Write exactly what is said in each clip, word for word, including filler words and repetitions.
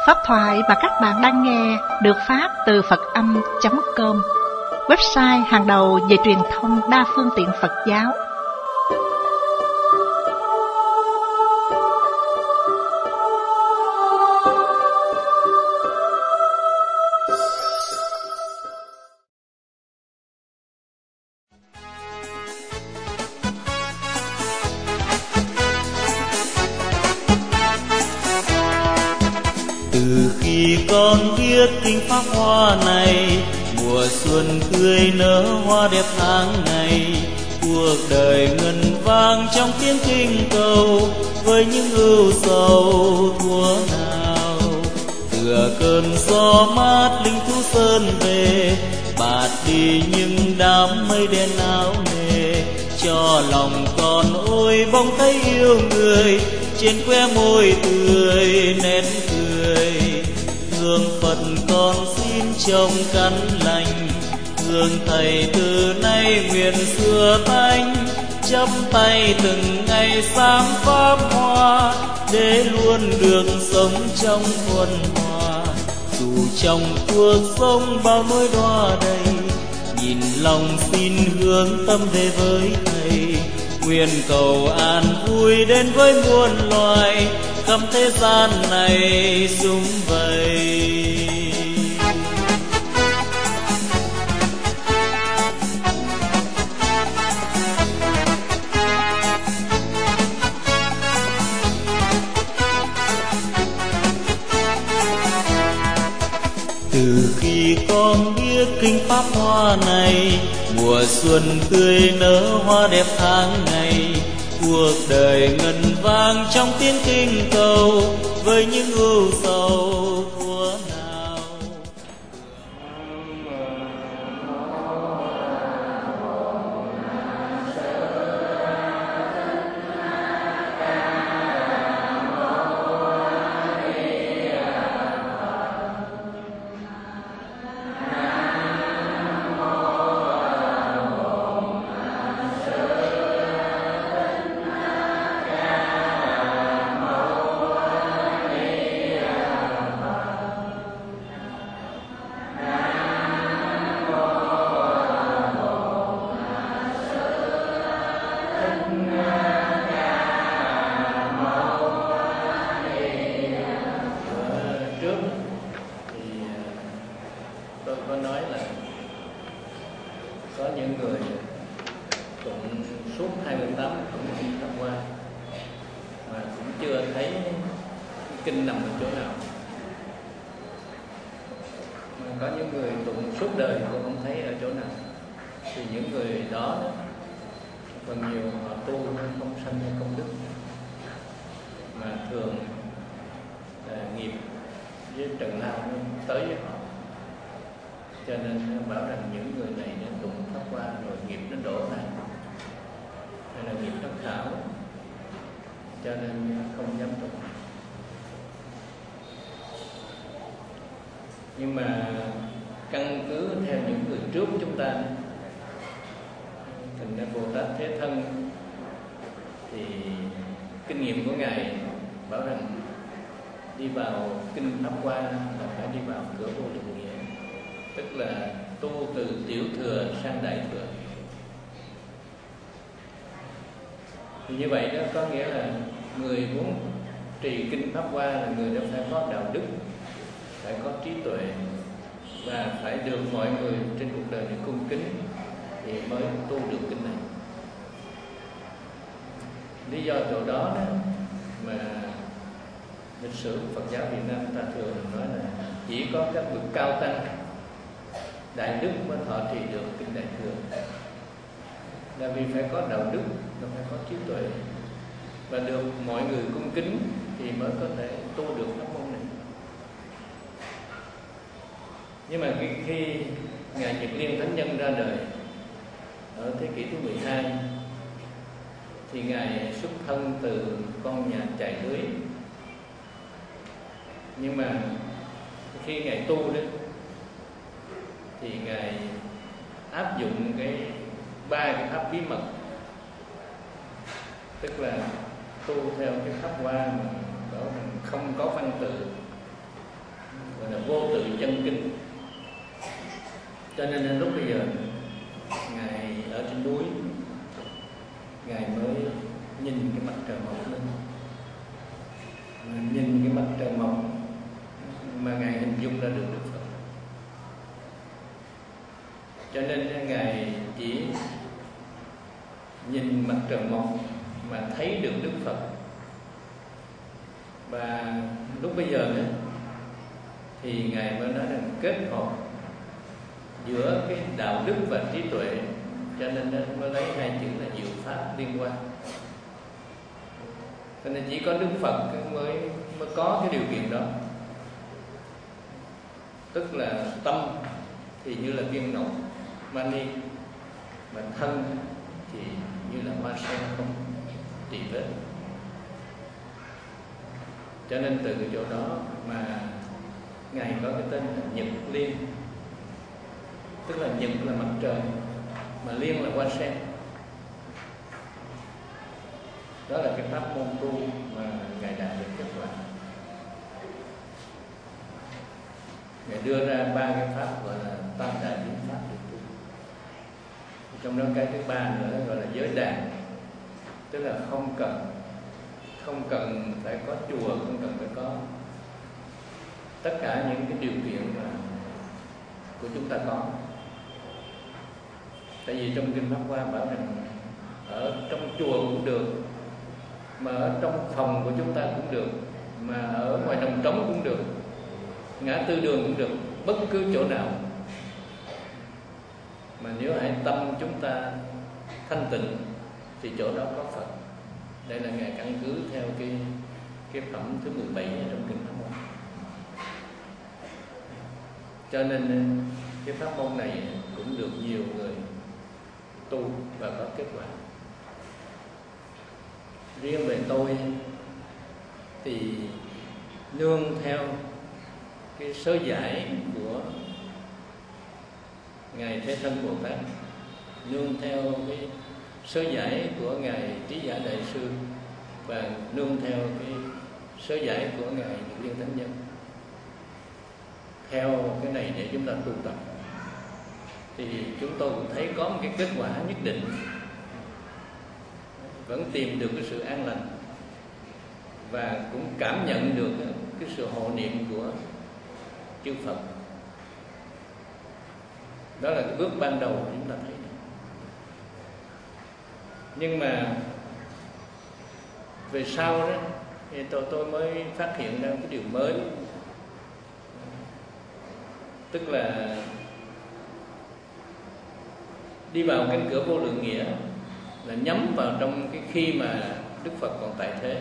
Pháp thoại mà các bạn đang nghe được phát từ Phật Âm chấm com, website hàng đầu về truyền thông đa phương tiện Phật giáo. Từ khi con biết kinh pháp hoa này, mùa xuân tươi nở hoa đẹp tháng ngày, cuộc đời ngân vang trong tiếng kinh cầu, với những ưu sầu thua nào. Tựa cơn gió mát linh thú sơn về, bạt đi những đám mây đen áo nề, cho lòng con ôi bỗng thấy yêu người, trên khóe môi tươi nét cười. Hương Phật con xin trông căn lành, hương Thầy từ nay nguyện xưa tánh, chắp tay từng ngày sáng pháp hoa, để luôn được sống trong thuần hòa. Dù trong cuộc sống bao nỗi đọa đầy, nhìn lòng xin hướng tâm về với Thầy, nguyện cầu an vui đến với muôn loài, khắp thế gian này sum vầy. Từ khi con biết kinh pháp hoa này, mùa xuân tươi nở hoa đẹp tháng ngày, cuộc đời ngân vang trong tiếng kinh cầu, với những ưu sầu thua nào. Có những người tụng suốt hai mươi tám phẩm kinh Pháp Hoa mà cũng chưa thấy kinh nằm ở chỗ nào. Mà có những người tụng suốt đời cũng không thấy ở chỗ nào. Thì những người đó phần nhiều họ tu không sanh hay công đức, mà thường là nghiệp với trần lao nó tới với họ. Cho nên bảo rằng những người này nên tụng pháp hoa rồi nghiệp nó đổ ra, hay là nghiệp nó khảo, cho nên không dám tụng. Nhưng mà căn cứ theo những người trước chúng ta, thành ra Bồ Tát Thế Thân thì kinh nghiệm của ngài bảo rằng đi vào kinh pháp hoa là phải đi vào cửa vô lượng nghĩa, tức là tu từ tiểu thừa sang đại thừa. Thì như vậy đó có nghĩa là người muốn trì kinh pháp hoa là người đó phải có đạo đức, phải có trí tuệ, và phải được mọi người trên cuộc đời này cung kính thì mới tu được kinh này. Lý do chỗ đó, đó mà lịch sử Phật giáo Việt Nam ta thường nói là chỉ có các bậc cao tăng đại đức mới thọ trì được kinh đại thừa, là vì phải có đạo đức, và phải có trí tuệ, và được mọi người cung kính thì mới có thể tu được pháp môn này. Nhưng mà khi, khi ngài Nhật Liên Thánh Nhân ra đời ở thế kỷ thứ mười hai, thì ngài xuất thân từ con nhà chạy lưới. Nhưng mà khi ngài tu đó thì ngài áp dụng cái ba cái pháp bí mật, tức là tu theo cái pháp hoa mà bảo rằng không có văn tự, gọi là vô tự chân kinh. Cho nên đến lúc bây giờ Ngài ở trên núi, Ngài mới nhìn cái mặt trời mọc lên, nhìn cái mặt trời mọc mà Ngài hình dung ra được Đức Phật. Cho nên Ngài chỉ nhìn mặt trời mọc mà thấy được Đức Phật. Và lúc bây giờ nữa thì Ngài mới nói rằng kết hợp giữa cái đạo đức và trí tuệ, cho nên mới lấy hai chữ là diệu pháp liên quan. Cho nên chỉ có Đức Phật mới mới có cái điều kiện đó. Tức là tâm thì như là viên ngọc mani, mà thân thì như là hoa sen không tỳ vết. Cho nên từ cái chỗ đó mà Ngài có cái tên là Nhật Liên. Tức là Nhật là mặt trời, mà Liên là hoa sen. Đó là cái pháp môn tu mà Ngài đạt được kết quả. Ngài đưa ra ba cái pháp gọi là tam đại biến pháp để tu. Trong đó cái thứ ba nữa gọi là giới đàn. Tức là không cần Không cần phải có chùa, không cần phải có tất cả những cái điều kiện mà của chúng ta có. Tại vì trong Kinh Pháp Hoa bảo rằng ở trong chùa cũng được, mà ở trong phòng của chúng ta cũng được, mà ở ngoài đồng trống cũng được, ngã tư đường cũng được, bất cứ chỗ nào. Mà nếu hãy tâm chúng ta thanh tịnh thì chỗ đó có Phật. Đây là Ngài căn cứ theo cái cái phẩm thứ mười bảy trong Kinh Pháp Hoa. Cho nên cái pháp môn này cũng được nhiều người tu và có kết quả. Riêng về tôi thì nương theo cái sớ giải của Ngài Thế Thân Bồ Tát, nương theo cái sớ giải của Ngài Trí Giả Đại Sư, và nương theo cái sớ giải của Ngài Nhật Liên Thánh Nhân. Theo cái này để chúng ta tu tập thì chúng tôi cũng thấy có một cái kết quả nhất định, vẫn tìm được cái sự an lành và cũng cảm nhận được cái sự hộ niệm của chư Phật. Đó là cái bước ban đầu chúng ta thấy. Nhưng mà về sau đó thì tôi, tôi mới phát hiện ra cái điều mới. Tức là đi vào cánh cửa vô lượng nghĩa là nhắm vào trong cái khi mà Đức Phật còn tại thế,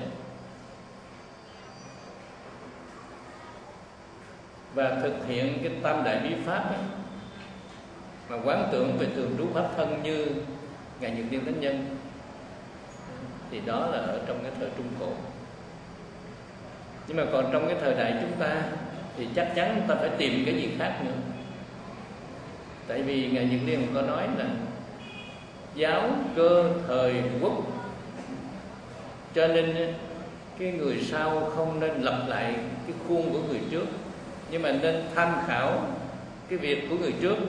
và thực hiện cái tam đại bí pháp ấy, mà quán tưởng về thường trú pháp thân như Ngài Nhật Liên Thánh Nhân, thì đó là ở trong cái thời Trung Cổ. Nhưng mà còn trong cái thời đại chúng ta thì chắc chắn chúng ta phải tìm cái gì khác nữa. Tại vì Ngài Nhật Liên có nói là giáo cơ thời quốc, cho nên cái người sau không nên lặp lại cái khuôn của người trước, nhưng mà nên tham khảo cái việc của người trước,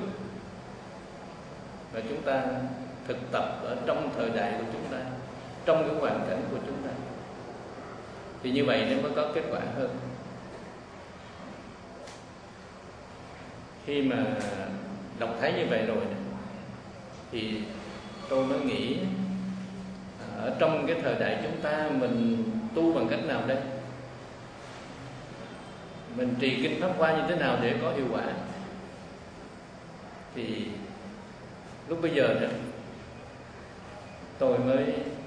và chúng ta thực tập ở trong thời đại của chúng ta, trong cái hoàn cảnh của chúng ta, thì như vậy nó mới có kết quả hơn. Khi mà đọc thấy như vậy rồi thì tôi mới nghĩ ở trong cái thời đại chúng ta mình tu bằng cách nào đây? Mình trì kinh Pháp Hoa như thế nào để có hiệu quả? Thì lúc bây giờ đó tôi mới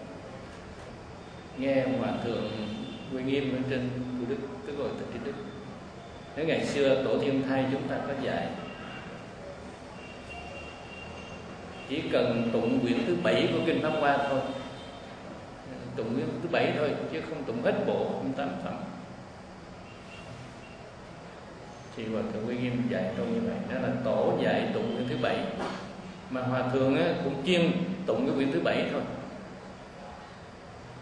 nghe Hòa Thượng Quy Nghiêm ở trên Cụ Đức, tức là Thích Trí Đức. Nếu ngày xưa Tổ Thiên Thai chúng ta có dạy chỉ cần tụng quyển thứ bảy của kinh Pháp Hoa thôi, tụng quyển thứ bảy thôi, chứ không tụng hết bộ không tám phẩm. Thì Hòa Thượng Quy Nghiêm dạy tôi như vậy, đó là tổ dạy tụng quyển thứ bảy, mà Hòa Thượng á, cũng chuyên tụng cái quyển thứ bảy thôi.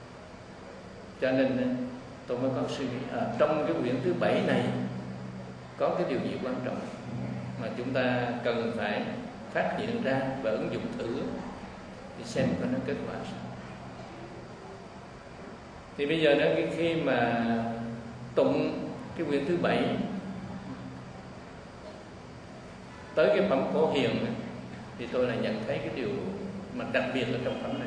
Cho nên tôi mới có suy nghĩ à, trong cái quyển thứ bảy này có cái điều gì quan trọng mà chúng ta cần phải phát hiện ra và ứng dụng thử để xem có nó kết quả sao. Thì bây giờ đó, khi mà tụng cái quyển thứ bảy tới cái phẩm Phổ Hiền thì tôi lại nhận thấy cái điều mà đặc biệt ở trong phẩm này,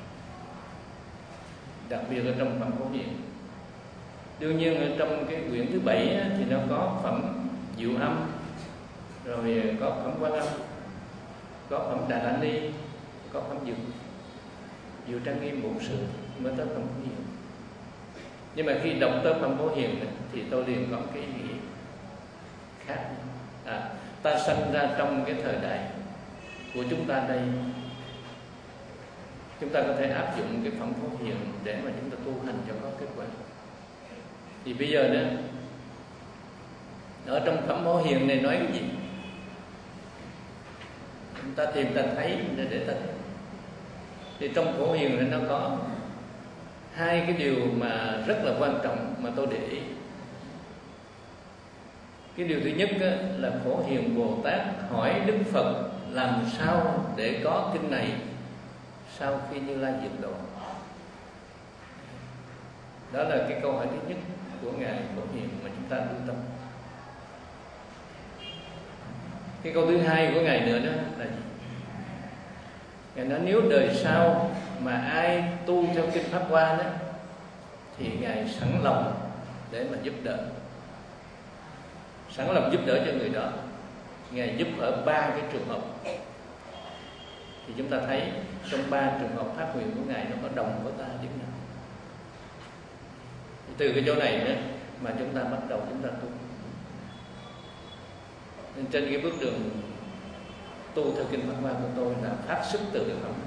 đặc biệt ở trong phẩm Phổ Hiền. Đương nhiên ở trong cái quyển thứ bảy thì nó có phẩm Diệu Âm, rồi có phẩm Quan Âm, có phẩm Đà La Ni, có phẩm Diệu Diệu Trang Nghiêm Bổn Sự, mới tới phẩm Phổ Hiền. Nhưng mà khi đọc tới phẩm Phổ Hiền thì tôi liền có cái ý nghĩ khác. À, ta sinh ra trong cái thời đại của chúng ta đây, chúng ta có thể áp dụng cái phẩm Phổ Hiền để mà chúng ta tu hành cho có kết quả. Thì bây giờ đó, ở trong phẩm Phổ Hiền này nói cái gì? Chúng ta tìm ta thấy để, để ta thấy. Thì trong Phổ Hiền này nó có hai cái điều mà rất là quan trọng mà tôi để ý. Cái điều thứ nhất là Phổ Hiền Bồ Tát hỏi Đức Phật làm sao để có kinh này sau khi Như Lai diệt độ. Đó là cái câu hỏi thứ nhất của Ngài Phổ Hiền mà chúng ta lưu tâm. Cái câu thứ hai của Ngài nữa đó là gì? Ngài nói nếu đời sau mà ai tu theo kinh Pháp Hoa đó thì Ngài sẵn lòng để mà giúp đỡ, sẵn lòng giúp đỡ cho người đó. Ngài giúp ở ba cái trường hợp. Thì chúng ta thấy trong ba trường hợp phát nguyện của Ngài nó có đồng với ta điểm nào. Từ cái chỗ này đó mà chúng ta bắt đầu chúng ta tu. Nên trên cái bước đường tu theo kinh Pháp Hoa của tôi là phát xuất từ cái phẩm.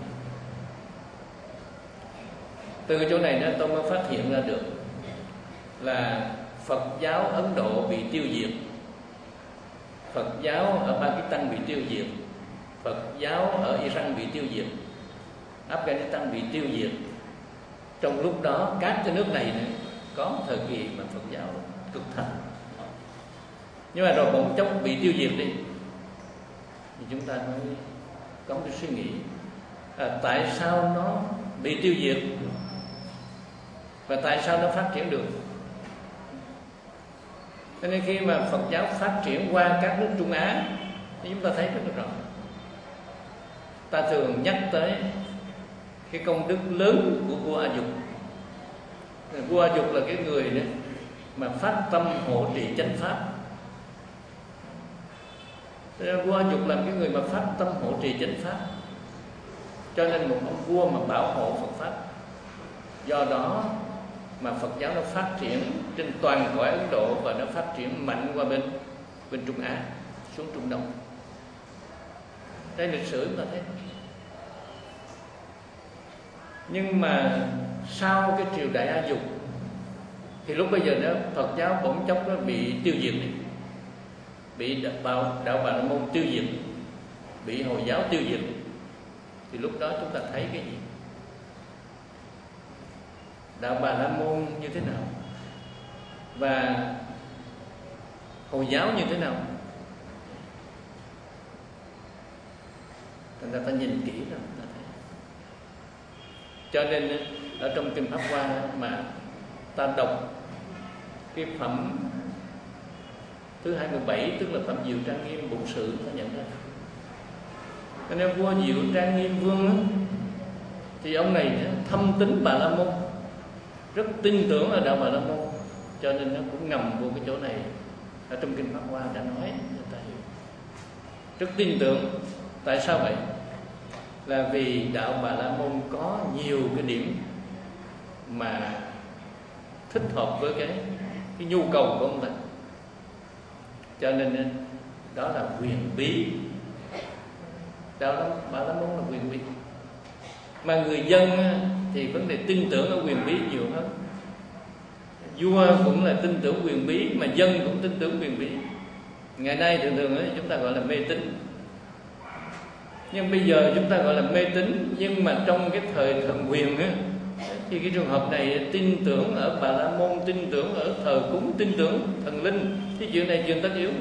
Từ cái chỗ này đó tôi mới phát hiện ra được là Phật giáo Ấn Độ bị tiêu diệt, Phật giáo ở Pakistan bị tiêu diệt, Phật giáo ở Iran bị tiêu diệt, Afghanistan bị tiêu diệt. Trong lúc đó các cái nước này nữa, có thời kỳ mà Phật giáo cực thịnh. Nhưng mà rồi bỗng chốc bị tiêu diệt đi, thì chúng ta mới có một cái suy nghĩ à, tại sao nó bị tiêu diệt và tại sao nó phát triển được. Cho nên khi mà Phật giáo phát triển qua các nước Trung Á thì chúng ta thấy rất là rõ. Ta thường nhắc tới cái công đức lớn của vua A Dục. Vua A Dục là cái người đó mà phát tâm hộ trì chánh pháp. Vua A Dục là cái người mà phát tâm hộ trì chánh pháp, cho nên một ông vua mà bảo hộ Phật pháp. Do đó mà Phật giáo nó phát triển trên toàn cõi Ấn Độ và nó phát triển mạnh qua bên bên Trung Á xuống Trung Đông. Đây lịch sử chúng ta thấy. Nhưng mà sau cái triều đại A Dục thì lúc bây giờ đó Phật giáo bỗng chốc nó bị tiêu diệt đi, bị đạo đạo Bà La Môn tiêu diệt, bị Hồi giáo tiêu diệt. Thì lúc đó chúng ta thấy cái gì? Đạo Bà La Môn như thế nào và Hồi giáo như thế nào? Thành ra ta nhìn kỹ rồi ta thấy. Cho nên ở trong kinh Pháp Hoa mà ta đọc cái phẩm thứ hai mươi bảy, tức là phẩm Diệu Trang Nghiêm Bổn Sự, ta nhận ra. Cho nên vua Diệu Trang Nghiêm Vương đó, thì ông này thâm tín Bà La Môn, rất tin tưởng ở đạo Bà La Môn, cho nên nó cũng ngầm vô cái chỗ này ở trong kinh Pháp Hoa đã nói cho ta hiểu. Rất tin tưởng. Tại sao vậy? Là vì đạo Bà La Môn có nhiều cái điểm mà thích hợp với cái cái nhu cầu của ông ta, cho nên đó là quyền bí. Đạo Bà La Môn là quyền bí, mà người dân thì vấn đề tin tưởng ở quyền bí nhiều hơn. Vua cũng là tin tưởng quyền bí, mà dân cũng tin tưởng quyền bí. Ngày nay thường thường chúng ta gọi là mê tín, nhưng bây giờ chúng ta gọi là mê tín. Nhưng mà trong cái thời thần quyền á, thì cái trường hợp này tin tưởng ở Bà La Môn, tin tưởng ở thờ cúng, tin tưởng thần linh, cái chuyện này chuyện tất yếu.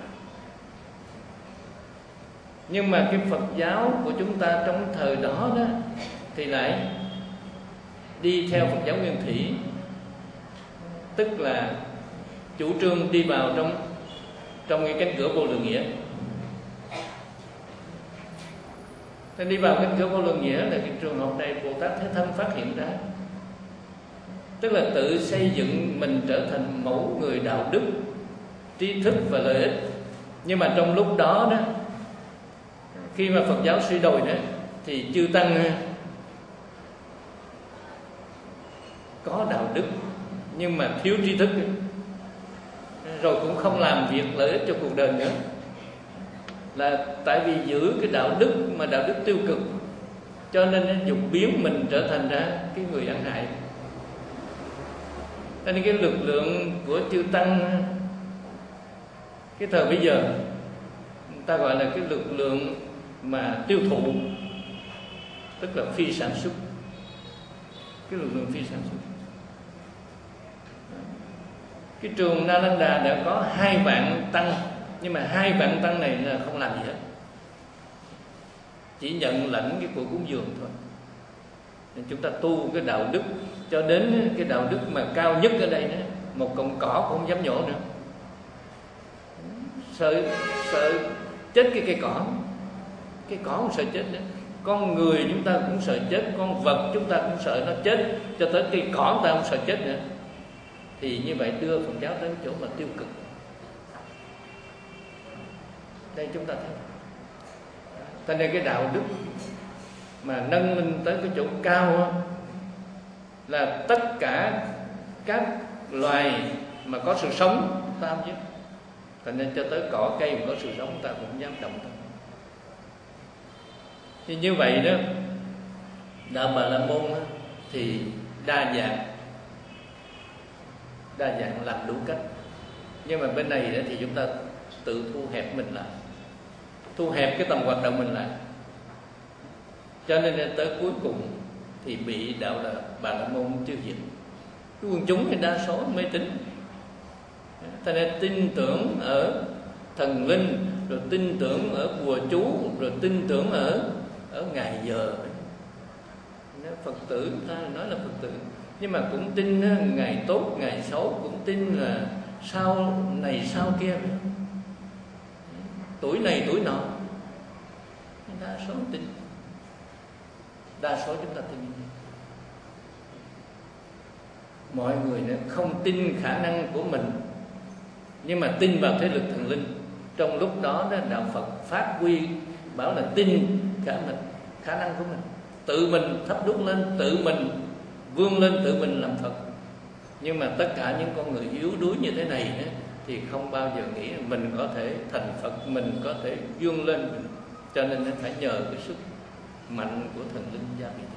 Nhưng mà cái Phật giáo của chúng ta trong thời đó đó thì lại đi theo Phật giáo Nguyên Thủy, tức là chủ trương đi vào trong trong cái cánh cửa vô lượng nghĩa. Nên đi vào cánh cửa vô lượng nghĩa là cái trường hợp này Bồ Tát Thế Thân phát hiện ra, tức là tự xây dựng mình trở thành mẫu người đạo đức, trí thức và lợi ích. Nhưng mà trong lúc đó đó, khi mà Phật giáo suy đồi đó, thì chư tăng có đạo đức nhưng mà thiếu tri thức, rồi cũng không làm việc lợi ích cho cuộc đời nữa. Là tại vì giữ cái đạo đức mà đạo đức tiêu cực, cho nên nó dục biến mình trở thành ra cái người ăn hại. Cho nên cái lực lượng của chư tăng cái thời bây giờ người ta gọi là cái lực lượng mà tiêu thụ, tức là phi sản xuất. Cái lực lượng phi sản xuất. Cái trường Nalanda đã có hai vạn tăng, nhưng mà hai vạn tăng này là không làm gì hết, chỉ nhận lãnh cái của cúng dường thôi. Nên chúng ta tu cái đạo đức cho đến cái đạo đức mà cao nhất ở đây đó, một cọng cỏ cũng không dám nhổ nữa. Sợ sợ chết cái cây cỏ, cái cỏ cũng sợ chết nữa. Con người chúng ta cũng sợ chết, con vật chúng ta cũng sợ nó chết, cho tới cây cỏ chúng ta cũng sợ chết nữa. Thì như vậy đưa Phật giáo đến chỗ mà tiêu cực. Đây chúng ta thấy. Cho nên cái đạo đức mà nâng lên tới cái chỗ cao đó, là tất cả các loài mà có sự sống ta không giết. Cho nên cho tới cỏ cây mà có sự sống ta cũng không dám động tới. Thì như vậy đó, đạo Bà La Môn đó, thì đa dạng, đa dạng làm đủ cách. Nhưng mà bên này đó thì chúng ta tự thu hẹp mình lại, thu hẹp cái tầm hoạt động mình lại. Cho nên tới cuối cùng thì bị đạo là Bà La Môn tiêu diệt. Cái quần chúng thì đa số mê tín, cho nên tin tưởng ở thần linh, rồi tin tưởng ở bùa chú, rồi tin tưởng ở ở ngày giờ. Phật tử, ta nói là Phật tử, nhưng mà cũng tin ngày tốt, ngày xấu, cũng tin là sau này sau kia, tuổi này tuổi nọ. Đa số tin, đa số chúng ta tin. Mọi người không tin khả năng của mình, nhưng mà tin vào thế lực thần linh. Trong lúc đó, đó đạo Phật phát huy bảo là tin khả mình, khả năng của mình, tự mình thắp đuốc lên, tự mình vươn lên, tự mình làm Phật. Nhưng mà tất cả những con người yếu đuối như thế này đó, thì không bao giờ nghĩ mình có thể thành Phật, mình có thể vươn lên. Cho nên nó phải nhờ cái sức mạnh của thần linh gia bị.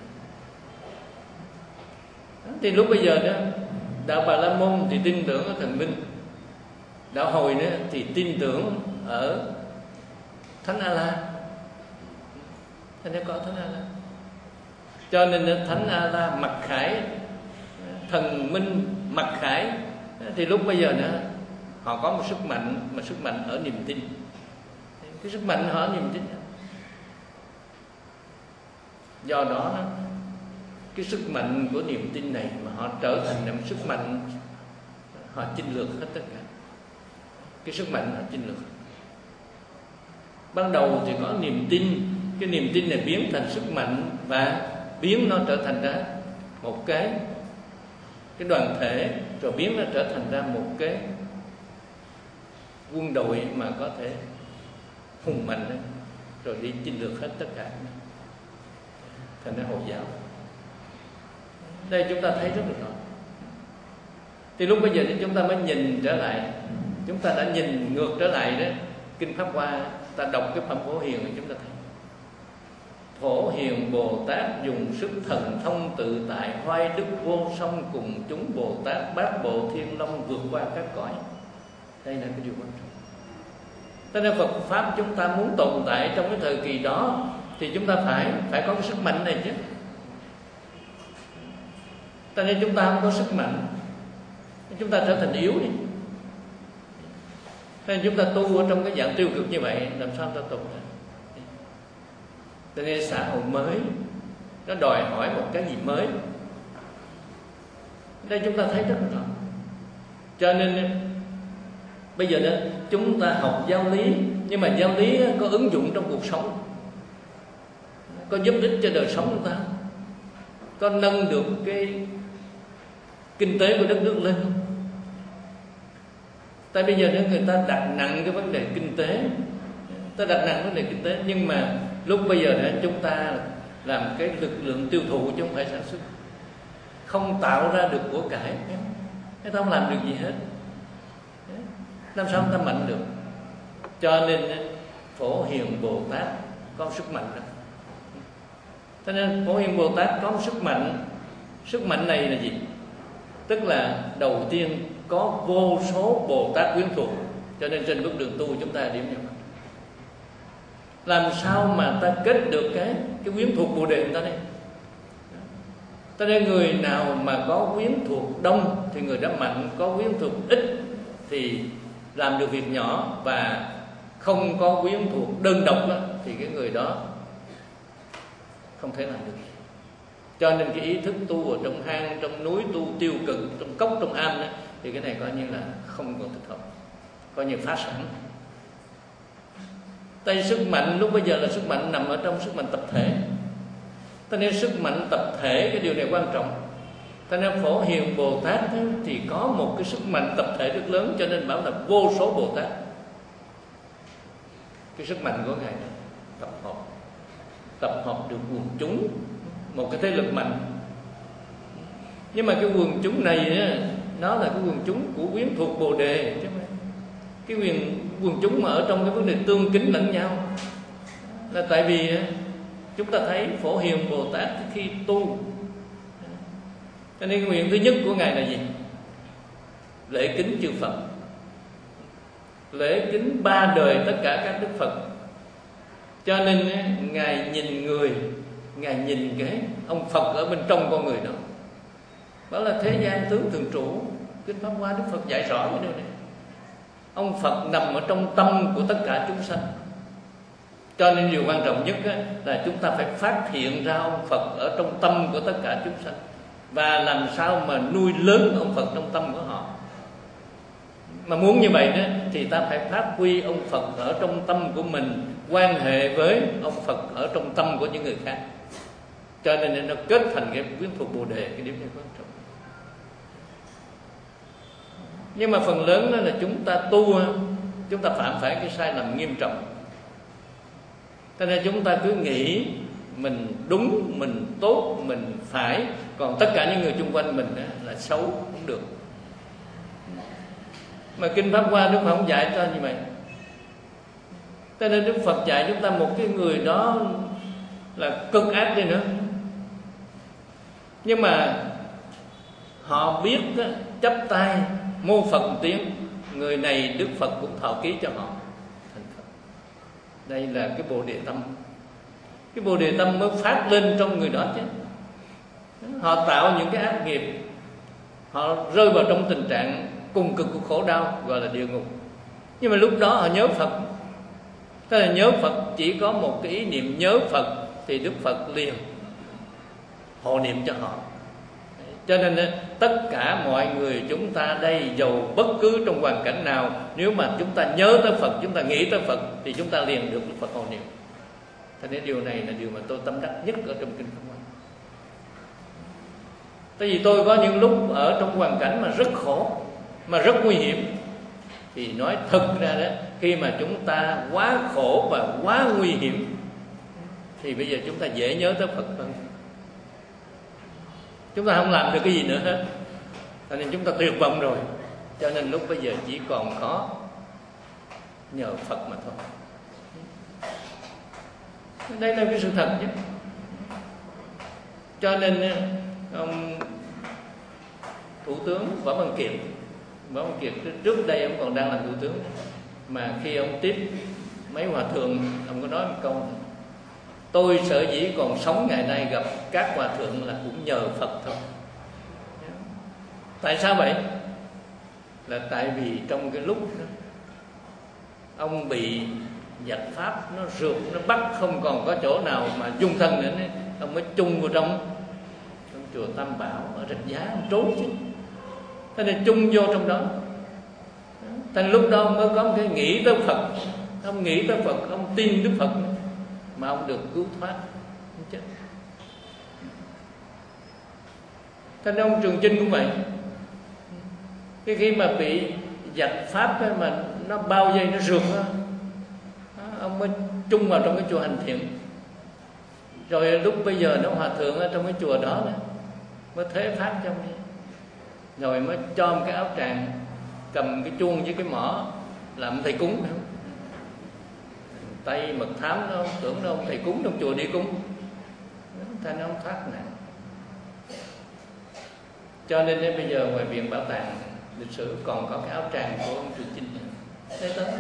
Thì lúc bây giờ đó, đạo Bà La Môn thì tin tưởng ở thần linh, đạo Hồi nữa thì tin tưởng ở Thánh A La. Thế nên có Thánh A La. Cho nên Thánh A La mặc khải, thần minh mặc khải, thì lúc bây giờ nữa họ có một sức mạnh, mà sức mạnh ở niềm tin. Cái sức mạnh họ ở niềm tin. Do đó cái sức mạnh của niềm tin này mà họ trở thành một sức mạnh, họ chinh lược hết tất cả. Cái sức mạnh họ chinh lược. Ban đầu thì có niềm tin, cái niềm tin này biến thành sức mạnh và biến nó trở thành ra một cái cái đoàn thể, rồi biến nó trở thành ra một cái quân đội mà có thể hùng mạnh đấy, rồi đi chinh lược hết tất cả. Thành ra Hồi giáo. Đây chúng ta thấy rất là rõ. Thì lúc bây giờ thì chúng ta mới nhìn trở lại, chúng ta đã nhìn ngược trở lại đó, Kinh Pháp Hoa, ta đọc cái phẩm Phổ Hiền thì chúng ta thấy Phổ Hiền Bồ Tát dùng sức thần thông tự tại, hoai đức vô song, cùng chúng Bồ Tát bát bộ thiên long vượt qua các cõi. Đây là cái điều quan trọng. Cho nên Phật Pháp chúng ta muốn tồn tại trong cái thời kỳ đó thì chúng ta phải phải có cái sức mạnh này chứ. cho nên chúng ta không có sức mạnh, chúng ta trở thành yếu đi. Nên chúng ta tu ở trong cái dạng tiêu cực như vậy, làm sao ta tu được? Cho nên xã hội mới nó đòi hỏi một cái gì mới. Đây chúng ta thấy rất rõ. Cho nên bây giờ đó chúng ta học giáo lý, nhưng mà giáo lý có ứng dụng trong cuộc sống, có giúp ích cho đời sống chúng ta, có nâng được cái kinh tế của đất nước lên không? Tại bây giờ người ta đặt nặng cái vấn đề kinh tế, ta đặt nặng vấn đề kinh tế, nhưng mà lúc bây giờ đó chúng ta làm cái lực lượng tiêu thụ chứ không phải sản xuất, không tạo ra được của cải, chúng ta không làm được gì hết. Làm sao chúng ta mạnh được? Cho nên Phổ Hiền Bồ Tát có sức mạnh đó. Cho nên Phổ Hiền Bồ Tát có sức mạnh. Sức mạnh này là gì? Tức là đầu tiên có vô số Bồ Tát quyến thuộc. Cho nên trên bước đường tu chúng ta điểm nhau. Làm sao mà ta kết được cái cái quyến thuộc Bồ Đề người ta đây? Cho nên người nào mà có quyến thuộc đông thì người đó mạnh, có quyến thuộc ít thì làm được việc nhỏ, và không có quyến thuộc đơn độc đó, thì cái người đó không thể làm được. Cho nên cái ý thức tu ở trong hang, trong núi, tu tiêu cực, trong cốc, trong am đó, thì cái này coi như là không còn thích hợp, coi như phá sản. Tại sức mạnh lúc bây giờ là sức mạnh nằm ở trong sức mạnh tập thể. Cho nên sức mạnh tập thể cái điều này quan trọng. Cho nên Phổ Hiền Bồ Tát thì có một cái sức mạnh tập thể rất lớn, cho nên bảo là vô số Bồ Tát. Cái sức mạnh của Ngài tập hợp, tập hợp được quần chúng, một cái thế lực mạnh. Nhưng mà cái quần chúng này nó là cái quần chúng của quyến thuộc Bồ Đề, chứ không phải cái quyền quần chúng mà ở trong cái vấn đề tương kính lẫn nhau. Là tại vì chúng ta thấy Phổ Hiền Bồ Tát khi tu, cho nên nguyện thứ nhất của Ngài là gì? Lễ kính chư Phật, lễ kính ba đời tất cả các Đức Phật. Cho nên Ngài nhìn người, Ngài nhìn cái ông Phật ở bên trong con người đó. Đó là thế gian tướng thường trụ. Kinh Pháp Hoa Đức Phật dạy rõ cái điều này. Ông Phật nằm ở trong tâm của tất cả chúng sanh. Cho nên điều quan trọng nhất là chúng ta phải phát hiện ra ông Phật ở trong tâm của tất cả chúng sanh, và làm sao mà nuôi lớn ông Phật trong tâm của họ. Mà muốn như vậy đó, thì ta phải phát huy ông Phật ở trong tâm của mình, quan hệ với ông Phật ở trong tâm của những người khác. Cho nên nó kết thành cái quyến thuộc Bồ Đề. Cái điểm này quan trọng. Nhưng mà phần lớn đó là chúng ta tu, chúng ta phạm phải cái sai lầm nghiêm trọng. Cho nên chúng ta cứ nghĩ mình đúng, mình tốt, mình phải, còn tất cả những người xung quanh mình là xấu, không được. Mà Kinh Pháp Hoa Đức Phật không dạy cho như vậy. Cho nên Đức Phật dạy chúng ta một cái người đó là cực ác đi nữa, nhưng mà họ biết chắp tay mô Phật một tiếng, người này Đức Phật cũng thọ ký cho họ thành Phật. Đây là cái Bồ Đề tâm. Cái Bồ Đề tâm mới phát lên trong người đó chứ. Họ tạo những cái ác nghiệp, họ rơi vào trong tình trạng cùng cực của khổ đau, gọi là địa ngục. Nhưng mà lúc đó họ nhớ Phật. Tức là nhớ Phật, chỉ có một cái ý niệm nhớ Phật thì Đức Phật liền hộ niệm cho họ. Cho nên tất cả mọi người chúng ta đây, dầu bất cứ trong hoàn cảnh nào, nếu mà chúng ta nhớ tới Phật, chúng ta nghĩ tới Phật, thì chúng ta liền được Đức Phật hộ niệm. Cho nên điều này là điều mà tôi tâm đắc nhất ở trong Kinh Pháp Hoa. Tại vì tôi có những lúc ở trong hoàn cảnh mà rất khổ, mà rất nguy hiểm, thì nói thật ra đó, khi mà chúng ta quá khổ và quá nguy hiểm, thì bây giờ chúng ta dễ nhớ tới Phật hơn. Chúng ta không làm được cái gì nữa hết, cho nên chúng ta tuyệt vọng rồi. Cho nên lúc bây giờ chỉ còn có nhờ Phật mà thôi. Đây là cái sự thật chứ. Cho nên ông Thủ tướng Võ Văn Kiệt, Võ Văn Kiệt trước đây ông còn đang làm thủ tướng, mà khi ông tiếp mấy hòa thượng, ông có nói một câu: tôi sở dĩ còn sống ngày nay gặp các hòa thượng là cũng nhờ Phật thôi. Tại sao vậy? Là tại vì trong cái lúc đó, ông bị giặc Pháp nó rượt, nó bắt không còn có chỗ nào mà dung thân nữa, ông mới chung vào trong trong chùa Tam Bảo ở Rạch Giá, ông trốn chứ. Thế nên chung vô trong đó. Thành lúc đó ông mới có một cái nghĩ tới Phật. Ông nghĩ tới Phật, ông tin Đức Phật, mà ông được cứu thoát, không chết. Thành ông Trường Chinh cũng vậy. Cái khi mà bị giặc Pháp ấy, mà nó bao vây, nó rượt đó, ông mới chung vào trong cái chùa Hành Thiện. Rồi lúc bây giờ nó hòa thượng ở trong cái chùa đó, đó mới thế pháp trong đi. Rồi mới cho một cái áo tràng, cầm cái chuông với cái mỏ làm thầy cúng. Tay mật thám đó, ông tưởng đâu ông thầy cúng trong chùa đi cúng, thành ông thoát nạn. Cho nên đến bây giờ ngoài viện bảo tàng lịch sử còn có cái áo tràng của ông Trường Chinh. Thế đó.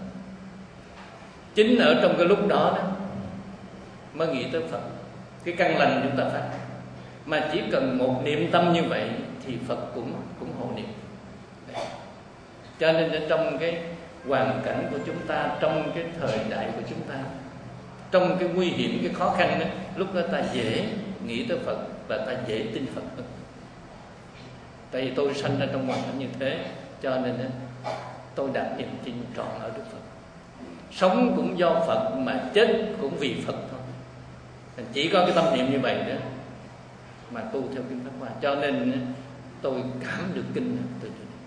Chính ở trong cái lúc đó, đó mới nghĩ tới Phật. Cái căn lành chúng ta phát, mà chỉ cần một niệm tâm như vậy thì Phật cũng cũng hộ niệm. Cho nên trong cái hoàn cảnh của chúng ta, trong cái thời đại của chúng ta, trong cái nguy hiểm, cái khó khăn đó, lúc đó ta dễ nghĩ tới Phật và ta dễ tin Phật hơn. Tại vì tôi sanh ra trong hoàn cảnh như thế, cho nên tôi đặt niềm tin trọn ở Đức Phật. Sống cũng do Phật, mà chết cũng vì Phật thôi. Chỉ có cái tâm niệm như vậy đó mà tu theo kinh Pháp Hoa. Cho nên tôi cảm được kinh từ chỗ này.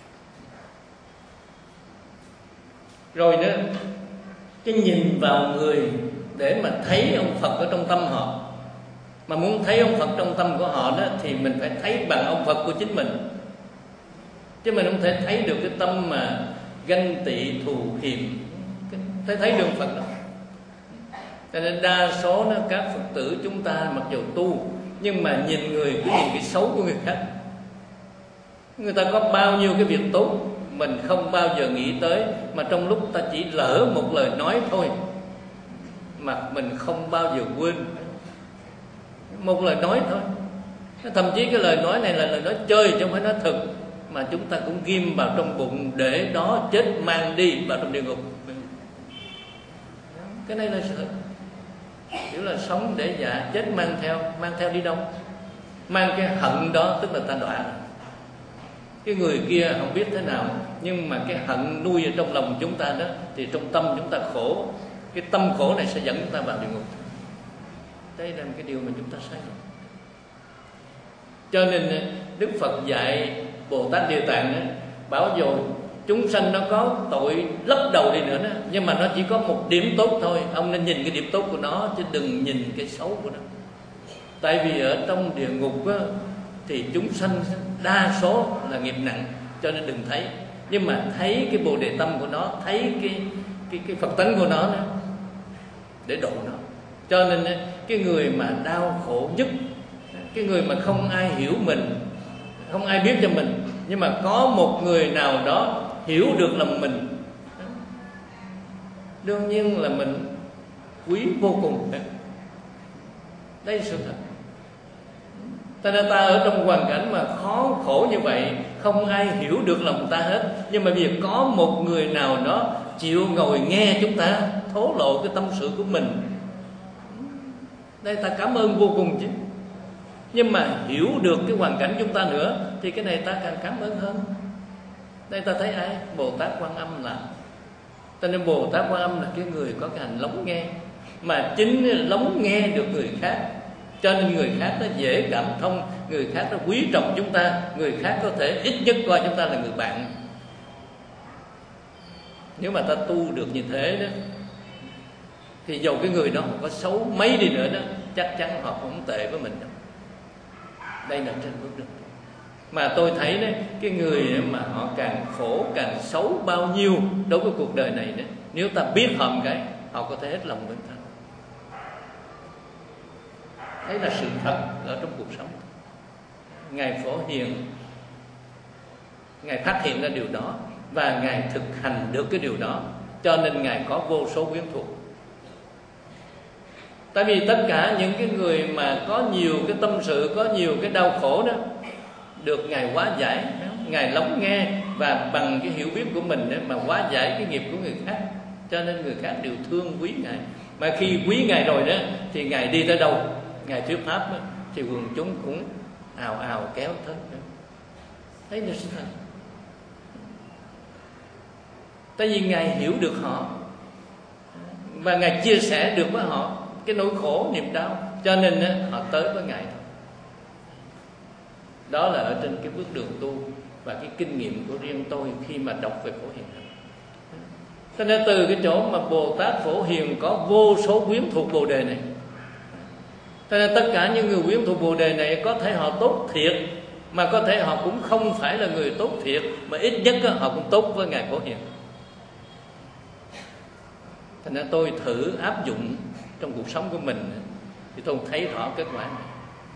Rồi nữa, cái nhìn vào người để mà thấy ông Phật ở trong tâm họ. Mà muốn thấy ông Phật trong tâm của họ đó, thì mình phải thấy bằng ông Phật của chính mình. Chứ mình không thể thấy được cái tâm mà ganh tị, thù hiềm, thấy thấy được ông Phật đó. Cho nên đa số đó, các Phật tử chúng ta mặc dù tu, nhưng mà nhìn người cứ nhìn cái xấu của người khác. Người ta có bao nhiêu cái việc tốt mình không bao giờ nghĩ tới, mà trong lúc ta chỉ lỡ một lời nói thôi mà mình không bao giờ quên. Một lời nói thôi, thậm chí cái lời nói này là lời nói chơi chứ không phải nói thật, mà chúng ta cũng ghim vào trong bụng để đó chết mang đi vào trong địa ngục. Cái này là sự kiểu là sống để dạ, chết mang theo. Mang theo đi đâu? Mang cái hận đó, tức là ta đọa. Cái người kia không biết thế nào, nhưng mà cái hận nuôi ở trong lòng chúng ta đó, thì trong tâm chúng ta khổ. Cái tâm khổ này sẽ dẫn chúng ta vào địa ngục. Đây là một cái điều mà chúng ta sai. Cho nên Đức Phật dạy Bồ Tát Địa Tạng đó, bảo dù chúng sanh nó có tội lấp đầu đi nữa đó, nhưng mà nó chỉ có một điểm tốt thôi. Ông nên nhìn cái điểm tốt của nó, chứ đừng nhìn cái xấu của nó. Tại vì ở trong địa ngục á, thì chúng sanh đa số là nghiệp nặng, cho nên đừng thấy. Nhưng mà thấy cái Bồ Đề tâm của nó, thấy cái cái cái Phật tánh của nó đó, để độ nó. Cho nên cái người mà đau khổ nhất, cái người mà không ai hiểu mình, không ai biết cho mình, nhưng mà có một người nào đó hiểu được lòng mình, đương nhiên là mình quý vô cùng. Đây là sự thật. Ta nên ta ở trong hoàn cảnh mà khó khổ như vậy, không ai hiểu được lòng ta hết, nhưng mà vì có một người nào đó chịu ngồi nghe chúng ta thổ lộ cái tâm sự của mình, đây ta cảm ơn vô cùng chứ. Nhưng mà hiểu được cái hoàn cảnh chúng ta nữa, thì cái này ta càng cảm ơn hơn. Đây ta thấy ai? Bồ Tát Quan Âm làm. Cho nên Bồ Tát Quan Âm là cái người có cái hành lắng nghe, mà chính lắng nghe được người khác, cho nên người khác nó dễ cảm thông, người khác nó quý trọng chúng ta, người khác có thể ít nhất coi chúng ta là người bạn. Nếu mà ta tu được như thế đó, thì dầu cái người đó có xấu mấy đi nữa đó, chắc chắn họ cũng tệ với mình đâu. Đây là trên bước đường. Mà tôi thấy đấy, cái người mà họ càng khổ, càng xấu bao nhiêu đối với cuộc đời này đấy, nếu ta biết họ một cái, họ có thể hết lòng với ta. Đấy là sự thật ở trong cuộc sống. Ngài Phổ Hiền, Ngài phát hiện ra điều đó, và Ngài thực hành được cái điều đó, cho nên Ngài có vô số quyến thuộc. Tại vì tất cả những cái người mà có nhiều cái tâm sự, có nhiều cái đau khổ đó, được Ngài hóa giải, Ngài lắng nghe và bằng cái hiểu biết của mình để mà hóa giải cái nghiệp của người khác, cho nên người khác đều thương quý Ngài. Mà khi quý Ngài rồi đó thì Ngài đi tới đâu, Ngài thuyết pháp đó, thì quần chúng cũng ào ào kéo tới. Thấy là sự thật. Tại vì Ngài hiểu được họ và Ngài chia sẻ được với họ cái nỗi khổ niềm đau, cho nên đó, họ tới với Ngài thôi. Đó là ở trên cái bước đường tu và cái kinh nghiệm của riêng tôi khi mà đọc về Phổ Hiền. Cho nên từ cái chỗ mà Bồ Tát Phổ Hiền có vô số quyến thuộc Bồ Đề này, cho nên tất cả những người quyến thuộc Bồ Đề này có thể họ tốt thiệt, mà có thể họ cũng không phải là người tốt thiệt, mà ít nhất đó, họ cũng tốt với Ngài Phổ Hiền. Cho nên tôi thử áp dụng trong cuộc sống của mình thì tôi thấy rõ kết quả này.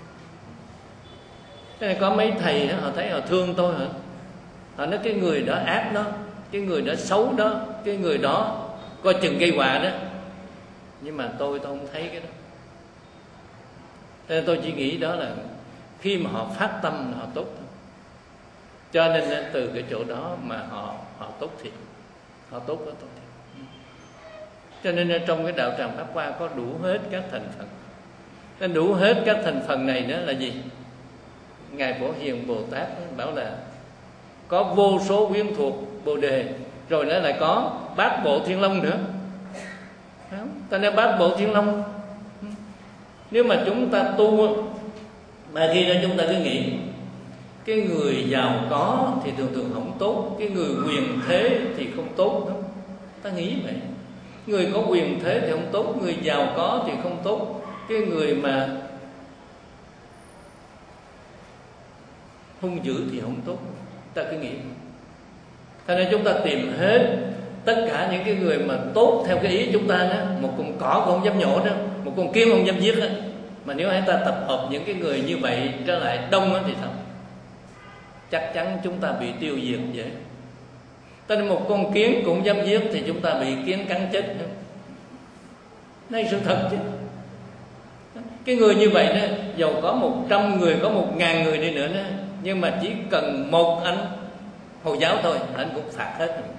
Thế này có mấy thầy họ thấy họ thương tôi hả? Họ nói cái người đó ác đó, cái người đó xấu đó, cái người đó coi chừng gây họa đó. Nhưng mà tôi tôi không thấy cái đó. Nên tôi chỉ nghĩ đó là khi mà họ phát tâm họ tốt. Cho nên từ cái chỗ đó mà họ họ tốt thiệt, họ tốt có tốt thiệt. Cho nên trong cái đạo tràng Pháp Hoa có đủ hết các thành phần. Nên đủ hết các thành phần này đó là gì? Ngài Phổ Hiền Bồ Tát bảo là có vô số quyến thuộc Bồ Đề, rồi nó lại có bát bộ Thiên Long nữa. Ta nói bát bộ Thiên Long, nếu mà chúng ta tu mà khi đó chúng ta cứ nghĩ cái người giàu có thì thường thường không tốt, cái người quyền thế thì không tốt đâu. Ta nghĩ vậy. Người có quyền thế thì không tốt, người giàu có thì không tốt, cái người mà hung dữ thì không tốt. Ta cứ nghĩ. Cho nên chúng ta tìm hết tất cả những cái người mà tốt theo cái ý chúng ta đó, một con cỏ cũng không dám nhổ đó, một con kiến không dám giết đó. Mà nếu chúng ta tập hợp những cái người như vậy trở lại đông đó thì sao? Chắc chắn chúng ta bị tiêu diệt vậy. Cho nên một con kiến cũng dám giết thì chúng ta bị kiến cắn chết nữa. Đây sự thật chứ. Cái người như vậy đó, dầu có một trăm người, có một ngàn người đi nữa đó, nhưng mà chỉ cần một anh Hồi giáo thôi, anh cũng phạt hết rồi.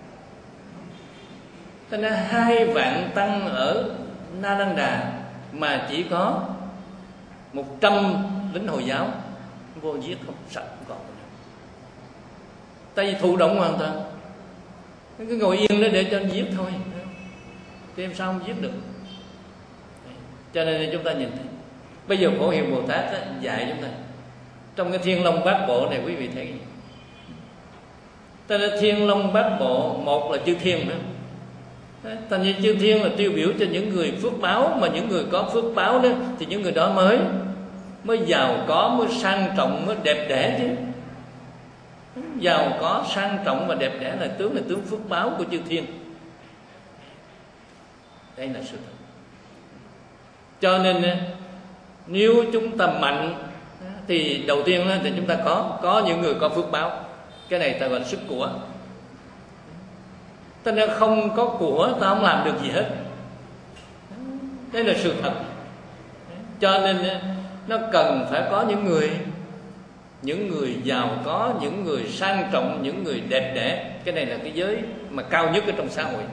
Cho nên hai vạn tăng ở Na Lăng Đà mà chỉ có một trăm lính Hồi giáo vô giết không sạch không còn. Tại vì thụ động hoàn toàn, cứ ngồi yên đó để cho anh giết thôi, thì em sao không giết được. Cho nên chúng ta nhìn thấy bây giờ Phổ Hiền Bồ Tát á, dạy chúng ta trong cái Thiên Long Bát Bộ này, quý vị thấy gì? Ta nói Thiên Long Bát Bộ, một là chư thiên nữa. Thành như chư thiên là tiêu biểu cho những người phước báo, mà những người có phước báo đó thì những người đó mới mới giàu có, mới sang trọng, mới đẹp đẽ chứ. Giàu có, sang trọng và đẹp đẽ là tướng là tướng phước báo của chư thiên. Đây là sự thật. Cho nên nếu chúng ta mạnh thì đầu tiên thì chúng ta có có những người có phước báo. Cái này ta gọi là sức của. Ta nói không có của ta không làm được gì hết. Đây là sự thật. Cho nên nó cần phải có những người những người giàu có, những người sang trọng, những người đẹp đẽ. Cái này là cái giới mà cao nhất ở trong xã hội.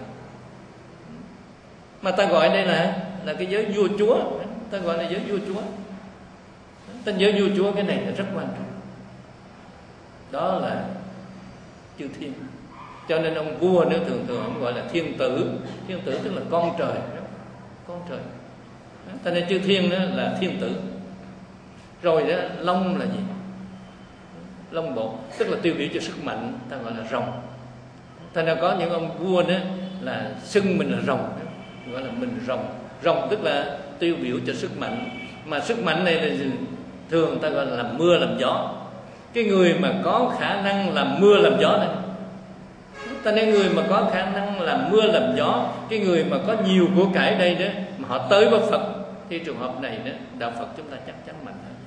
Mà ta gọi đây là là cái giới vua chúa. Ta gọi là giới vua chúa. Tên giới vua chúa cái này là rất quan trọng. Đó là chư thiên. Cho nên ông vua nữa thường thường ông gọi là thiên tử. Thiên tử tức là con trời. Con trời. Cho nên chư thiên đó là thiên tử. Rồi đó long là gì? Long bộ tức là tiêu biểu cho sức mạnh, ta gọi là rồng. Thành ra có những ông vua đó là xưng mình là rồng, gọi là mình rồng. Rồng tức là tiêu biểu cho sức mạnh. Mà sức mạnh này là thường ta gọi là làm mưa làm gió. Cái người mà có khả năng làm mưa làm gió này, ta nói người mà có khả năng làm mưa làm gió, cái người mà có nhiều của cải đây đó, mà họ tới với Phật, thì trường hợp này đó, đạo Phật chúng ta chắc chắn mạnh hơn.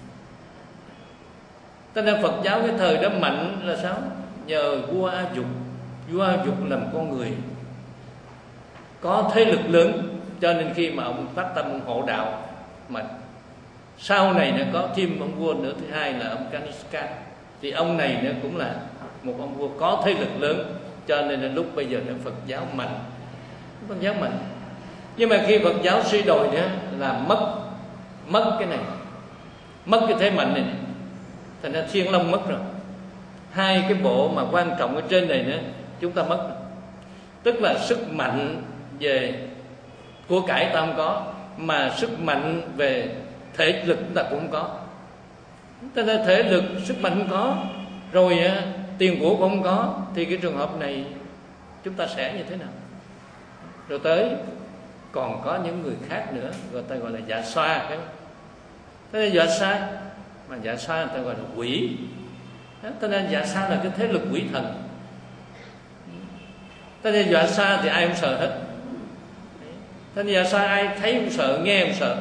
Ta nói Phật giáo cái thời đó mạnh là sao? Nhờ vua A Dục. Vua A Dục là một con người có thế lực lớn, cho nên khi mà ông phát tâm ông hộ đạo, mà sau này nó có thêm ông vua nữa, thứ hai là ông Kanishka. thì ông này nó cũng là một ông vua có thế lực lớn, cho nên là lúc bây giờ nó Phật giáo mạnh, Phật giáo mạnh. Nhưng mà khi Phật giáo suy đồi nữa là mất mất cái này, mất cái thế mạnh này, thành ra Thiên Long mất rồi. Hai cái bộ mà quan trọng ở trên này nữa chúng ta mất rồi. Tức là sức mạnh về của cải ta không có, mà sức mạnh về thể lực chúng ta cũng không có. Thành ra thể lực, sức mạnh không có, rồi tiền của cũng không có, thì cái trường hợp này chúng ta sẽ như thế nào? Rồi tới còn có những người khác nữa, người ta gọi là dạ xoa. Thế nên dạ xoa, mà dạ xoa người ta gọi là quỷ. Thế nên dạ xoa là cái thế lực quỷ thần. Thế nên dạ xoa thì ai cũng sợ hết. Thế nên dạ xoa ai thấy cũng sợ, nghe cũng sợ.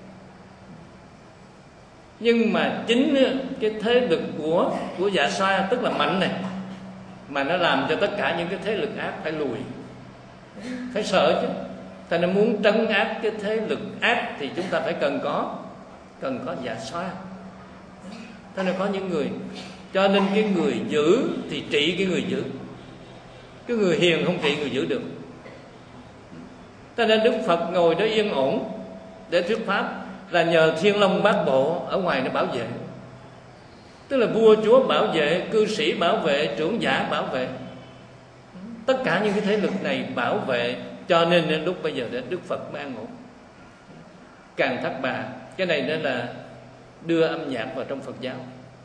Nhưng mà chính cái thế lực của của dạ xoa tức là mạnh này, mà nó làm cho tất cả những cái thế lực ác phải lùi, phải sợ chứ. Thế nên muốn trấn áp cái thế lực ác thì chúng ta phải cần có cần có dạ xoa. Thế nên có những người, cho nên cái người dữ thì trị cái người dữ, cái người hiền không trị người dữ được. Thế nên Đức Phật ngồi đó yên ổn để thuyết pháp là nhờ Thiên Long Bát Bộ ở ngoài nó bảo vệ. Tức là vua chúa bảo vệ, cư sĩ bảo vệ, trưởng giả bảo vệ, tất cả những cái thế lực này bảo vệ, cho nên lúc bây giờ đến Đức Phật mới an ổn. Càng Thác Bà, cái này đó là đưa âm nhạc vào trong Phật giáo.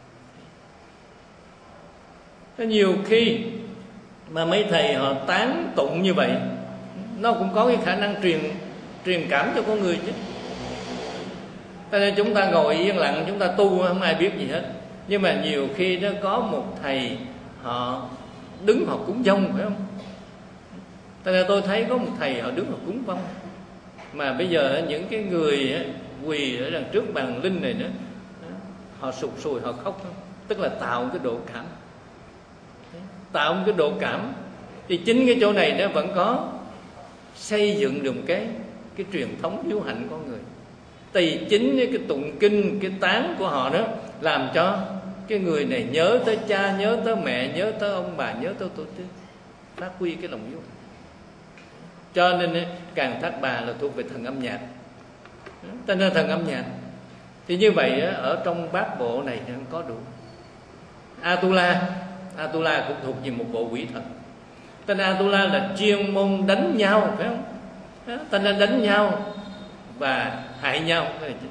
Nhiều khi mà mấy thầy họ tán tụng như vậy, nó cũng có cái khả năng truyền truyền cảm cho con người chứ. Cho nên chúng ta ngồi yên lặng, chúng ta tu không ai biết gì hết. Nhưng mà nhiều khi nó có một thầy họ đứng họ cúng vong, phải không? Cho nên tôi thấy có một thầy họ đứng họ cúng vong, mà bây giờ những cái người quỳ ở đằng trước bàn linh này nữa, họ sụt sùi họ khóc, tức là tạo cái độ cảm, tạo một cái độ cảm. Thì chính cái chỗ này nó vẫn có xây dựng được cái cái truyền thống hiếu hạnh con người. Thì chính cái tụng kinh, cái tán của họ đó làm cho cái người này nhớ tới cha, nhớ tới mẹ, nhớ tới ông bà, nhớ tới tổ tiên, phát huy cái lòng hiếu hạnh. Cho nên Càng Thác Bà là thuộc về thần âm nhạc. Cho nên thần âm nhạc thì như vậy ở trong bát bộ này nó có đủ. Atula, Atula cũng thuộc về một bộ quỷ thần. Tên Atula là chuyên môn đánh nhau, phải không? Tên là đánh nhau và hại nhau.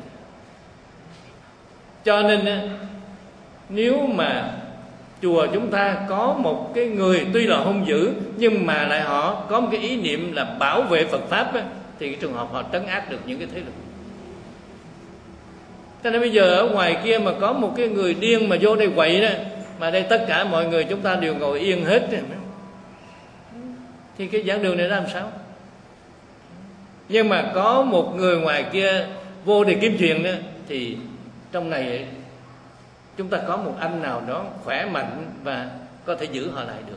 Cho nên nếu mà chùa chúng ta có một cái người tuy là hung dữ, nhưng mà lại họ có một cái ý niệm là bảo vệ Phật Pháp á, thì cái trường hợp họ trấn áp được những cái thế lực. Cho nên bây giờ ở ngoài kia mà có một cái người điên mà vô đây quậy đó, mà đây tất cả mọi người chúng ta đều ngồi yên hết, thì cái giảng đường này làm sao? Nhưng mà có một người ngoài kia vô để kiếm chuyện đó, thì trong này chúng ta có một anh nào đó khỏe mạnh và có thể giữ họ lại được.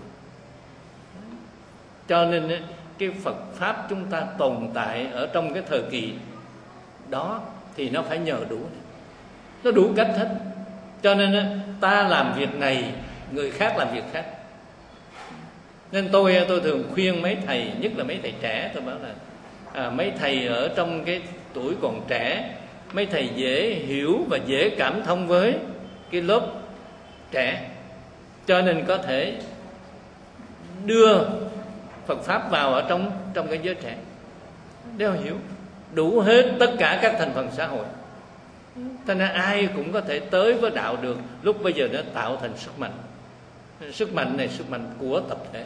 Cho nên cái Phật Pháp chúng ta tồn tại ở trong cái thời kỳ đó thì nó phải nhờ đủ, nó đủ cách hết. Cho nên ta làm việc này, người khác làm việc khác. Nên tôi tôi thường khuyên mấy thầy, nhất là mấy thầy trẻ, tôi bảo là à, mấy thầy ở trong cái tuổi còn trẻ, mấy thầy dễ hiểu và dễ cảm thông với cái lớp trẻ, cho nên có thể đưa Phật Pháp vào ở trong trong cái giới trẻ để họ hiểu đủ hết tất cả các thành phần xã hội. Cho nên ai cũng có thể tới với đạo được. Lúc bây giờ nó tạo thành sức mạnh. Sức mạnh này sức mạnh của tập thể.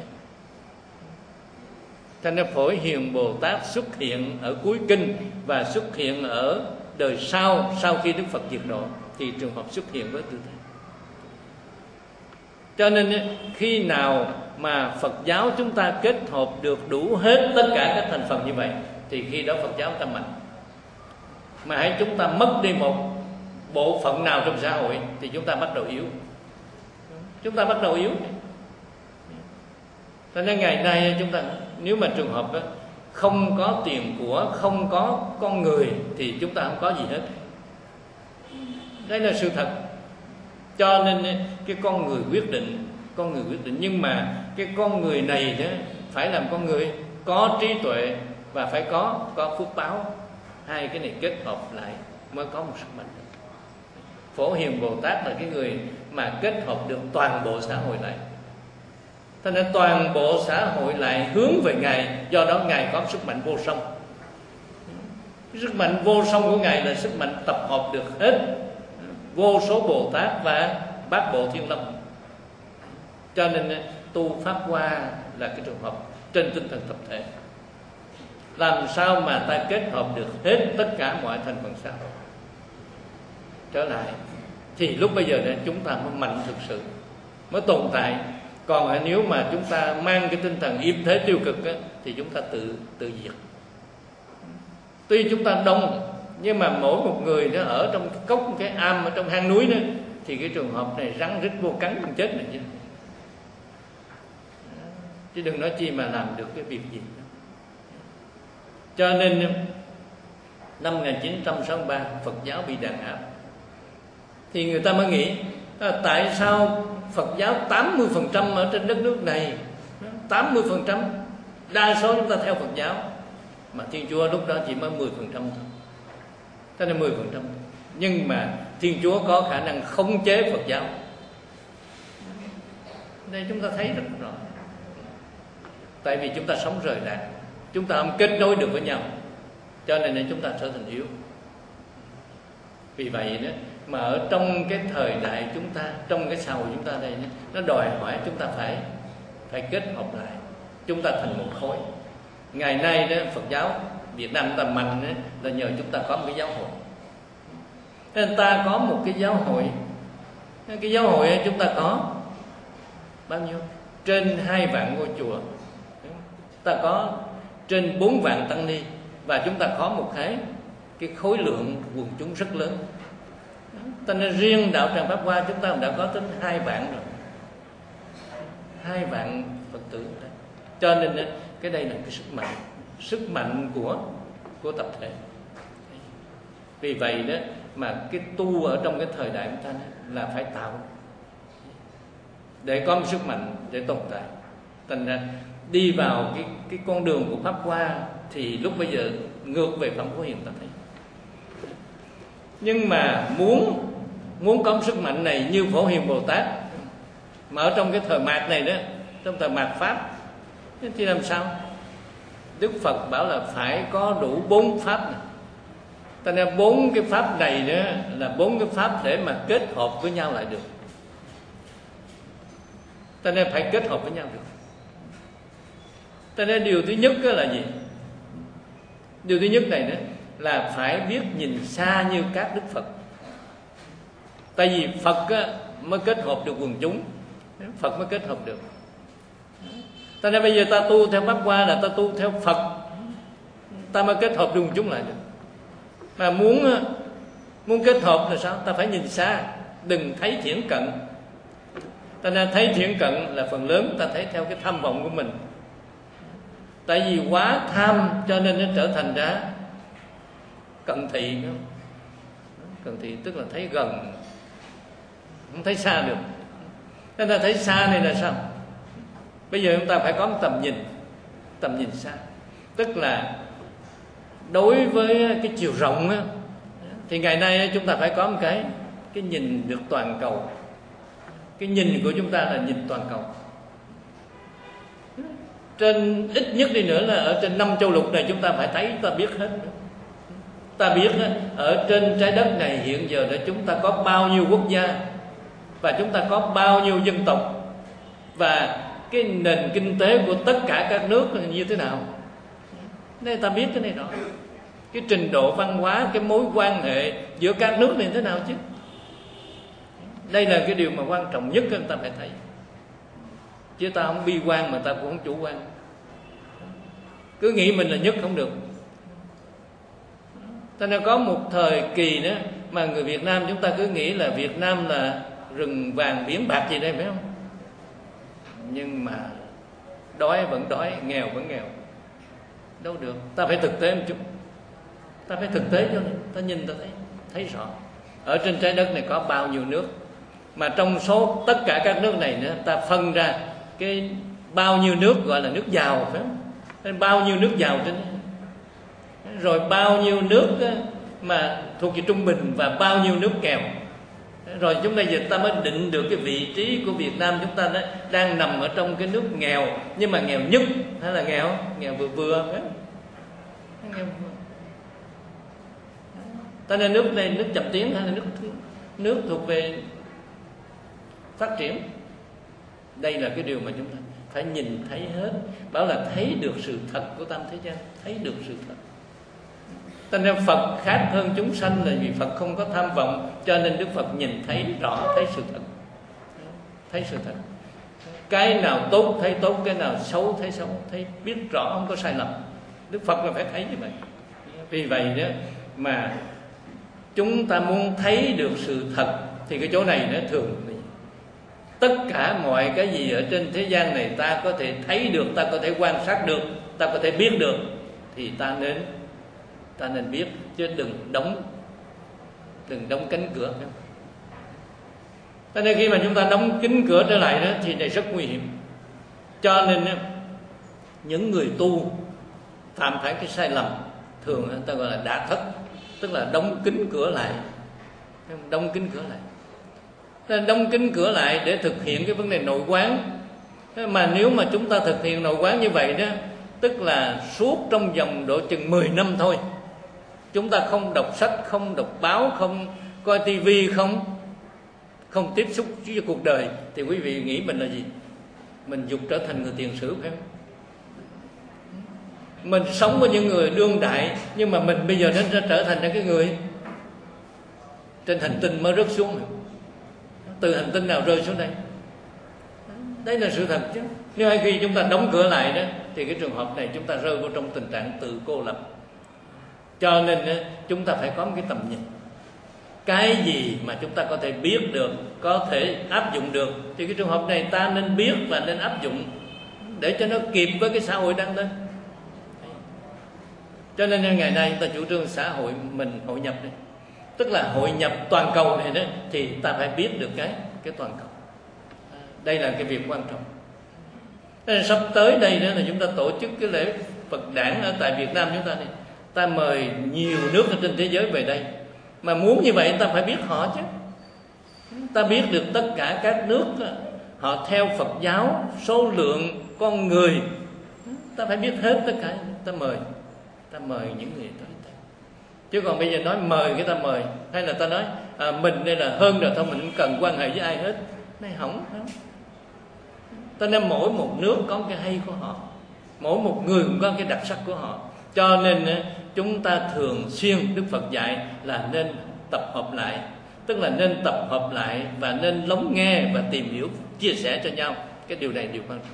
Cho nên Phổ Hiền Bồ Tát xuất hiện ở cuối kinh và xuất hiện ở đời sau, sau khi Đức Phật diệt độ, thì trường hợp xuất hiện với tư thế. Cho nên khi nào mà Phật giáo chúng ta kết hợp được đủ hết tất cả các thành phần như vậy, thì khi đó Phật giáo ta mạnh. Mà hãy chúng ta mất đi một bộ phận nào trong xã hội thì chúng ta bắt đầu yếu. Chúng ta bắt đầu yếu. Cho nên ngày nay chúng ta, nếu mà trường hợp đó, không có tiền của, không có con người thì chúng ta không có gì hết. Đây là sự thật. Cho nên cái con người quyết định, con người quyết định. Nhưng mà cái con người này đó phải làm con người có trí tuệ và phải có có phước báo. Hai cái này kết hợp lại mới có một sức mạnh. Phổ Hiền Bồ Tát là cái người mà kết hợp được toàn bộ xã hội lại. Thế nên toàn bộ xã hội lại hướng về Ngài. Do đó Ngài có sức mạnh vô song. Sức mạnh vô song của Ngài là sức mạnh tập hợp được hết vô số Bồ Tát và Bát Bộ Thiên Long. Cho nên tu Pháp Hoa là cái trường hợp trên tinh thần tập thể. Làm sao mà ta kết hợp được hết tất cả mọi thành phần xã hội trở lại, thì lúc bây giờ này chúng ta mới mạnh thực sự, mới tồn tại. Còn nếu mà chúng ta mang cái tinh thần yếm thế tiêu cực á, thì chúng ta tự tự diệt. Tuy chúng ta đông, nhưng mà mỗi một người nó ở trong cái cốc, cái am ở trong hang núi đó, thì cái trường hợp này rắn rít vô cắn không chết này chứ. Chứ đừng nói chi mà làm được cái việc gì. Cho nên năm một nghìn chín trăm sáu mươi ba Phật giáo bị đàn áp, thì người ta mới nghĩ à, tại sao Phật giáo tám mươi phần trăm ở trên đất nước này, tám mươi phần trăm đa số chúng ta theo Phật giáo, mà Thiên Chúa lúc đó chỉ mới mười phần trăm thôi. Thế nên mười phần trăm. Nhưng mà Thiên Chúa có khả năng khống chế Phật giáo. Đây chúng ta thấy rất rõ. Tại vì chúng ta sống rời rạc, chúng ta không kết nối được với nhau, cho nên chúng ta trở thành yếu. Vì vậy đó mà ở trong cái thời đại chúng ta, trong cái xã hội chúng ta đây, nó đòi hỏi chúng ta phải phải kết hợp lại, chúng ta thành một khối. Ngày nay đó Phật giáo Việt Nam ta mạnh đó, là nhờ chúng ta có một cái giáo hội. Nên ta có một cái giáo hội, cái giáo hội chúng ta có bao nhiêu? Trên hai vạn ngôi chùa, ta có trên bốn vạn tăng ni, và chúng ta có một cái cái khối lượng quần chúng rất lớn. Ta nên riêng đạo tràng Pháp Hoa chúng ta cũng đã có tới hai vạn rồi, hai vạn Phật tử. Cho nên cái đây là cái sức mạnh, sức mạnh của của tập thể. Vì vậy đó mà cái tu ở trong cái thời đại của ta là phải tạo để có một sức mạnh để tồn tại. Thành ra đi vào cái cái con đường của Pháp Hoa thì lúc bây giờ ngược về Phẩm Phổ Hiền ta thấy. Nhưng mà muốn muốn có sức mạnh này như Phổ Hiền Bồ Tát mà ở trong cái thời mạt này đó, trong thời mạt Pháp thì làm sao? Đức Phật bảo là phải có đủ bốn pháp này. Cho nên bốn cái pháp này đó là bốn cái pháp để mà kết hợp với nhau lại được. Cho nên phải kết hợp với nhau được. Cho nên điều thứ nhất là gì? Điều thứ nhất này đó là phải biết nhìn xa như các Đức Phật. Tại vì Phật á, mới kết hợp được quần chúng, Phật mới kết hợp được. Cho nên bây giờ ta tu theo Pháp Hoa là ta tu theo Phật, ta mới kết hợp được quần chúng lại được. Mà muốn muốn kết hợp là sao? Ta phải nhìn xa, đừng thấy thiển cận. Ta nên thấy thiển cận là phần lớn ta thấy theo cái tham vọng của mình. Tại vì quá tham cho nên nó trở thành ra cận thị. Cận thị tức là thấy gần, không thấy xa được. Nên ta thấy xa này là sao? Bây giờ chúng ta phải có một tầm nhìn, tầm nhìn xa. Tức là đối với cái chiều rộng á, thì ngày nay chúng ta phải có một cái cái nhìn được toàn cầu. Cái nhìn của chúng ta là nhìn toàn cầu. Trên ít nhất đi nữa là ở trên năm châu lục này chúng ta phải thấy, ta biết hết. Ta biết á, ở trên trái đất này hiện giờ là chúng ta có bao nhiêu quốc gia, và chúng ta có bao nhiêu dân tộc, và cái nền kinh tế của tất cả các nước là như thế nào. Nên ta biết cái này đó. Cái trình độ văn hóa, cái mối quan hệ giữa các nước này thế nào chứ. Đây là cái điều mà quan trọng nhất chúng ta phải thấy. Chứ ta không bi quan mà ta cũng không chủ quan. Cứ nghĩ mình là nhất không được. Ta nên có một thời kỳ đó mà người Việt Nam chúng ta cứ nghĩ là Việt Nam là rừng vàng biển bạc gì đây phải không? Nhưng mà đói vẫn đói, nghèo vẫn nghèo. Đâu được, ta phải thực tế một chút. Ta phải thực tế cho nên ta nhìn ta thấy thấy rõ. Ở trên trái đất này có bao nhiêu nước, Mà trong số tất cả các nước này nữa, ta phân ra cái bao nhiêu nước gọi là nước giàu, phải không? Bao nhiêu nước giàu trên rồi bao nhiêu nước mà thuộc về trung bình và bao nhiêu nước nghèo. Rồi chúng ta giờ ta mới định được cái vị trí của Việt Nam chúng ta đó, đang nằm ở trong cái nước nghèo, nhưng mà nghèo nhất hay là nghèo nghèo vừa vừa phải không? Nghèo vừa. Ta nên nước này nước chậm tiến hay là nước nước thuộc về phát triển? Đây là cái điều mà chúng ta phải nhìn thấy hết. Bảo là thấy được sự thật của tam thế gian, thấy được sự thật. Cho nên Phật khác hơn chúng sanh là vì Phật không có tham vọng, cho nên Đức Phật nhìn thấy rõ, thấy sự thật, thấy sự thật. Cái nào tốt thấy tốt, cái nào xấu thấy xấu, thấy biết rõ, không có sai lầm. Đức Phật là phải thấy như vậy. Vì vậy đó mà chúng ta muốn thấy được sự thật thì cái chỗ này nó thường tất cả mọi cái gì ở trên thế gian này ta có thể thấy được, ta có thể quan sát được, ta có thể biết được, thì ta nên ta nên biết, chứ đừng đóng đừng đóng cánh cửa. Cho nên khi mà chúng ta đóng kín cửa trở lại đó thì này rất nguy hiểm. Cho nên những người tu phạm phải cái sai lầm thường người ta gọi là đả thất, tức là đóng kín cửa lại, đóng kín cửa lại. Nên đóng kín cửa lại để thực hiện cái vấn đề nội quán. Mà nếu mà chúng ta thực hiện nội quán như vậy đó, tức là suốt trong vòng độ chừng mười năm thôi, chúng ta không đọc sách, không đọc báo, không coi tivi, không không tiếp xúc với cuộc đời, thì quý vị nghĩ mình là gì? Mình dục trở thành người tiền sử, phải không? Mình sống với những người đương đại, nhưng mà mình bây giờ đã trở thành cái người trên hành tinh mới rớt xuống. Từ hành tinh nào rơi xuống đây? Đây là sự thật chứ. Nếu hay khi chúng ta đóng cửa lại đó, thì cái trường hợp này chúng ta rơi vào trong tình trạng tự cô lập. Cho nên chúng ta phải có một cái tầm nhìn. Cái gì mà chúng ta có thể biết được, có thể áp dụng được, thì cái trường hợp này ta nên biết và nên áp dụng để cho nó kịp với cái xã hội đang lên. Cho nên ngày nay ta chủ trương xã hội mình hội nhập này, tức là hội nhập toàn cầu này đó, thì ta phải biết được cái cái toàn cầu. Đây là cái việc quan trọng. Nên sắp tới đây đó là chúng ta tổ chức cái lễ Phật đản ở tại Việt Nam chúng ta này. Ta mời nhiều nước ở trên thế giới về đây. Mà muốn như vậy ta phải biết họ chứ. Ta biết được tất cả các nước họ theo Phật giáo, số lượng con người, ta phải biết hết tất cả. Ta mời ta mời những người tới. Chứ còn bây giờ nói mời cái ta mời, hay là ta nói à, mình đây là hơn rồi thôi, mình không cần quan hệ với ai hết, này hỏng không? Ta nên mỗi một nước có cái hay của họ, mỗi một người cũng có cái đặc sắc của họ. Cho nên chúng ta thường xuyên, Đức Phật dạy là nên tập hợp lại, tức là nên tập hợp lại và nên lắng nghe và tìm hiểu, chia sẻ cho nhau. Cái điều này điều quan trọng.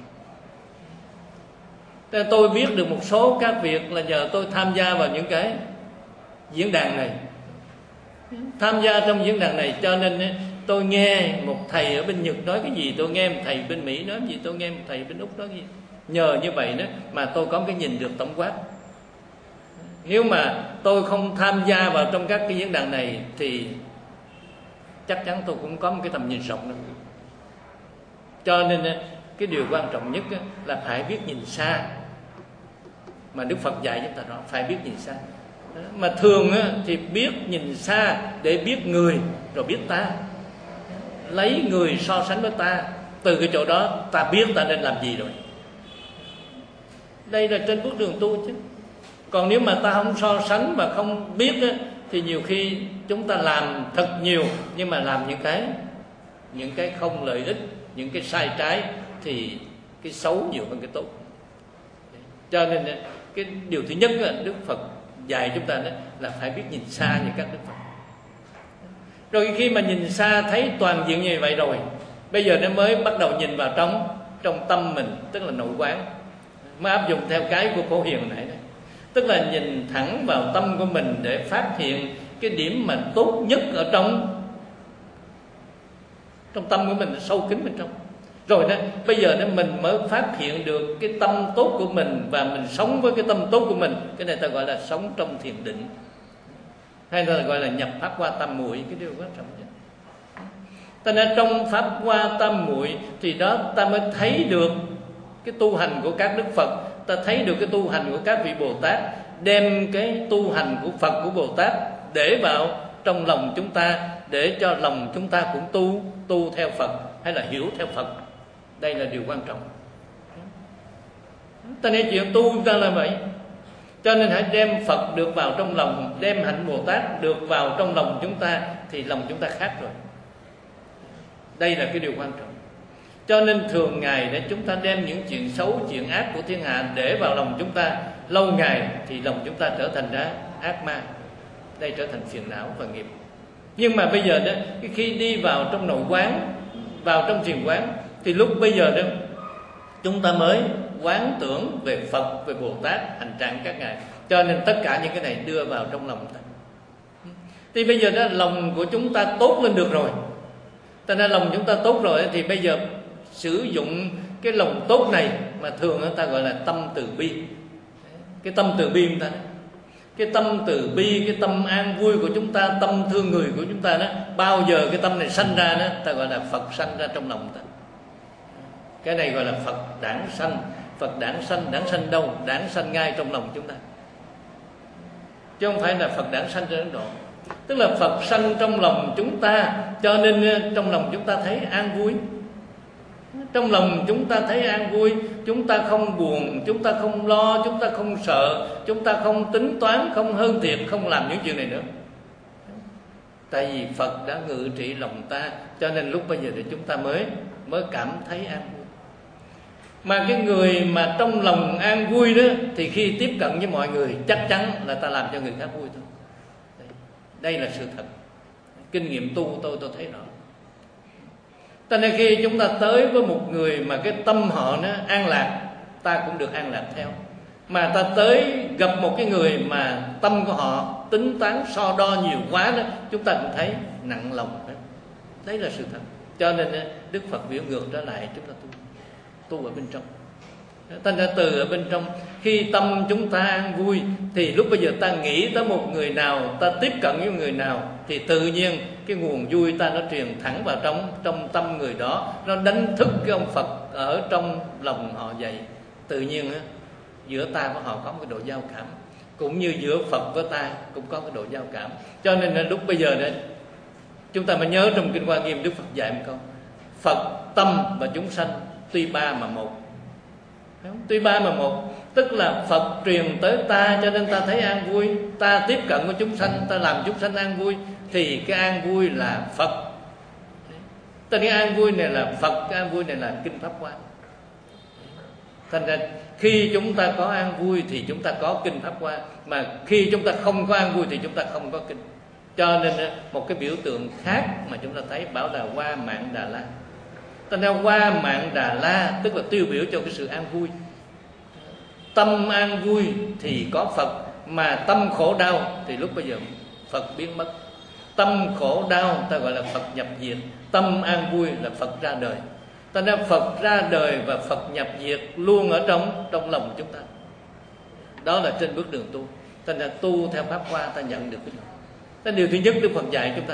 Nên tôi biết được một số các việc là nhờ tôi tham gia vào những cái diễn đàn này, tham gia trong diễn đàn này, cho nên tôi nghe một thầy ở bên Nhật nói cái gì, tôi nghe một thầy bên Mỹ nói cái gì, tôi nghe một thầy bên Úc nói cái gì. Nhờ như vậy đó mà tôi có cái nhìn được tổng quát. Nếu mà tôi không tham gia vào trong các cái diễn đàn này thì chắc chắn tôi cũng có một cái tầm nhìn rộng nữa. Cho nên cái điều quan trọng nhất là phải biết nhìn xa. Mà Đức Phật dạy chúng ta đó, phải biết nhìn xa. Mà thường thì biết nhìn xa để biết người rồi biết ta, lấy người so sánh với ta, từ cái chỗ đó ta biết ta nên làm gì rồi. Đây là trên bước đường tu chứ. Còn nếu mà ta không so sánh và không biết á, thì nhiều khi chúng ta làm thật nhiều nhưng mà làm những cái những cái không lợi ích, những cái sai trái, thì cái xấu nhiều hơn cái tốt. Cho nên cái điều thứ nhất là Đức Phật dạy chúng ta đó là phải biết nhìn xa như các Đức Phật. Rồi khi mà nhìn xa thấy toàn diện như vậy rồi, bây giờ nó mới bắt đầu nhìn vào trong trong tâm mình, tức là nội quán, mới áp dụng theo cái của Phổ Hiền nãy đấy. Tức là nhìn thẳng vào tâm của mình để phát hiện cái điểm mà tốt nhất ở trong trong tâm của mình, sâu kín bên trong. Rồi đó, bây giờ đó mình mới phát hiện được cái tâm tốt của mình và mình sống với cái tâm tốt của mình. Cái này ta gọi là sống trong thiền định, hay là gọi là nhập pháp qua tam muội, cái điều quan trọng nhất. Ta nên trong pháp hoa tam muội thì đó ta mới thấy được cái tu hành của các đức Phật, ta thấy được cái tu hành của các vị Bồ Tát, đem cái tu hành của Phật, của Bồ Tát để vào trong lòng chúng ta, để cho lòng chúng ta cũng tu tu theo Phật hay là hiểu theo Phật. Đây là điều quan trọng. Ta nên chuyện tu ra là vậy. Cho nên hãy đem Phật được vào trong lòng, đem hạnh Bồ Tát được vào trong lòng chúng ta, thì lòng chúng ta khác rồi. Đây là cái điều quan trọng. Cho nên thường ngày để chúng ta đem những chuyện xấu, chuyện ác của thiên hạ để vào lòng chúng ta, lâu ngày thì lòng chúng ta trở thành ra ác ma. Đây trở thành phiền não và nghiệp. Nhưng mà bây giờ đó, khi đi vào trong nội quán, vào trong thiền quán, thì lúc bây giờ đó chúng ta mới quán tưởng về Phật, về Bồ Tát, hành trạng các ngài. Cho nên tất cả những cái này đưa vào trong lòng ta. Thì bây giờ đó lòng của chúng ta tốt lên được rồi. Cho nên lòng chúng ta tốt rồi thì bây giờ sử dụng cái lòng tốt này mà thường người ta gọi là tâm từ bi. Cái tâm từ bi chúng ta, cái tâm từ bi, cái tâm an vui của chúng ta, tâm thương người của chúng ta đó, bao giờ cái tâm này sanh ra đó, ta gọi là Phật sanh ra trong lòng ta. Cái này gọi là Phật đản sanh. Phật đản sanh, đản sanh đâu? Đản sanh ngay trong lòng chúng ta, chứ không phải là Phật đản sanh trên Ấn Độ. Tức là Phật sanh trong lòng chúng ta, cho nên trong lòng chúng ta thấy an vui. Trong lòng chúng ta thấy an vui, chúng ta không buồn, chúng ta không lo, chúng ta không sợ, chúng ta không tính toán, không hơn thiệt, không làm những chuyện này nữa. Tại vì Phật đã ngự trị lòng ta, cho nên lúc bây giờ thì chúng ta mới mới cảm thấy an vui. Mà cái người mà trong lòng an vui đó, thì khi tiếp cận với mọi người chắc chắn là ta làm cho người khác vui thôi. Đây, đây là sự thật. Kinh nghiệm tu tôi tôi thấy rõ. Cho nên khi chúng ta tới với một người mà cái tâm họ nó an lạc, ta cũng được an lạc theo. Mà ta tới gặp một cái người mà tâm của họ tính toán so đo nhiều quá đó, chúng ta cũng thấy nặng lòng đó. Đấy là sự thật. Cho nên Đức Phật biểu ngược trở lại chúng ta tu tu ở bên trong. Thành ra từ ở bên trong, khi tâm chúng ta an vui thì lúc bây giờ ta nghĩ tới một người nào, ta tiếp cận với người nào, thì tự nhiên cái nguồn vui ta nó truyền thẳng vào trong trong tâm người đó, nó đánh thức cái ông Phật ở trong lòng họ dậy. Tự nhiên á, giữa ta với họ có một cái độ giao cảm, cũng như giữa Phật với ta cũng có cái độ giao cảm. Cho nên là lúc bây giờ này chúng ta mới nhớ trong Kinh Hoa Nghiêm, Đức Phật dạy một câu: Phật, tâm và chúng sanh tuy ba mà một. Tuy ba mà một, tức là Phật truyền tới ta cho nên ta thấy an vui, ta tiếp cận với chúng sanh, ta làm chúng sanh an vui, thì cái an vui là Phật. Tên cái an vui này là Phật, cái an vui này là Kinh Pháp Hoa. Thành ra khi chúng ta có an vui thì chúng ta có Kinh Pháp Hoa, mà khi chúng ta không có an vui thì chúng ta không có kinh. Cho nên một cái biểu tượng khác mà chúng ta thấy bảo là Hoa Mạng Đà La. Thành ra Hoa Mạng Đà La tức là tiêu biểu cho cái sự an vui. Tâm an vui thì có Phật, mà tâm khổ đau thì lúc bây giờ Phật biến mất. Tâm khổ đau ta gọi là Phật nhập diệt, tâm an vui là Phật ra đời. Ta nên Phật ra đời và Phật nhập diệt luôn ở trong trong lòng chúng ta. Đó là trên bước đường tu. Ta nên tu theo Pháp Hoa ta nhận được cái đó. Cái điều thứ nhất Đức Phật dạy chúng ta.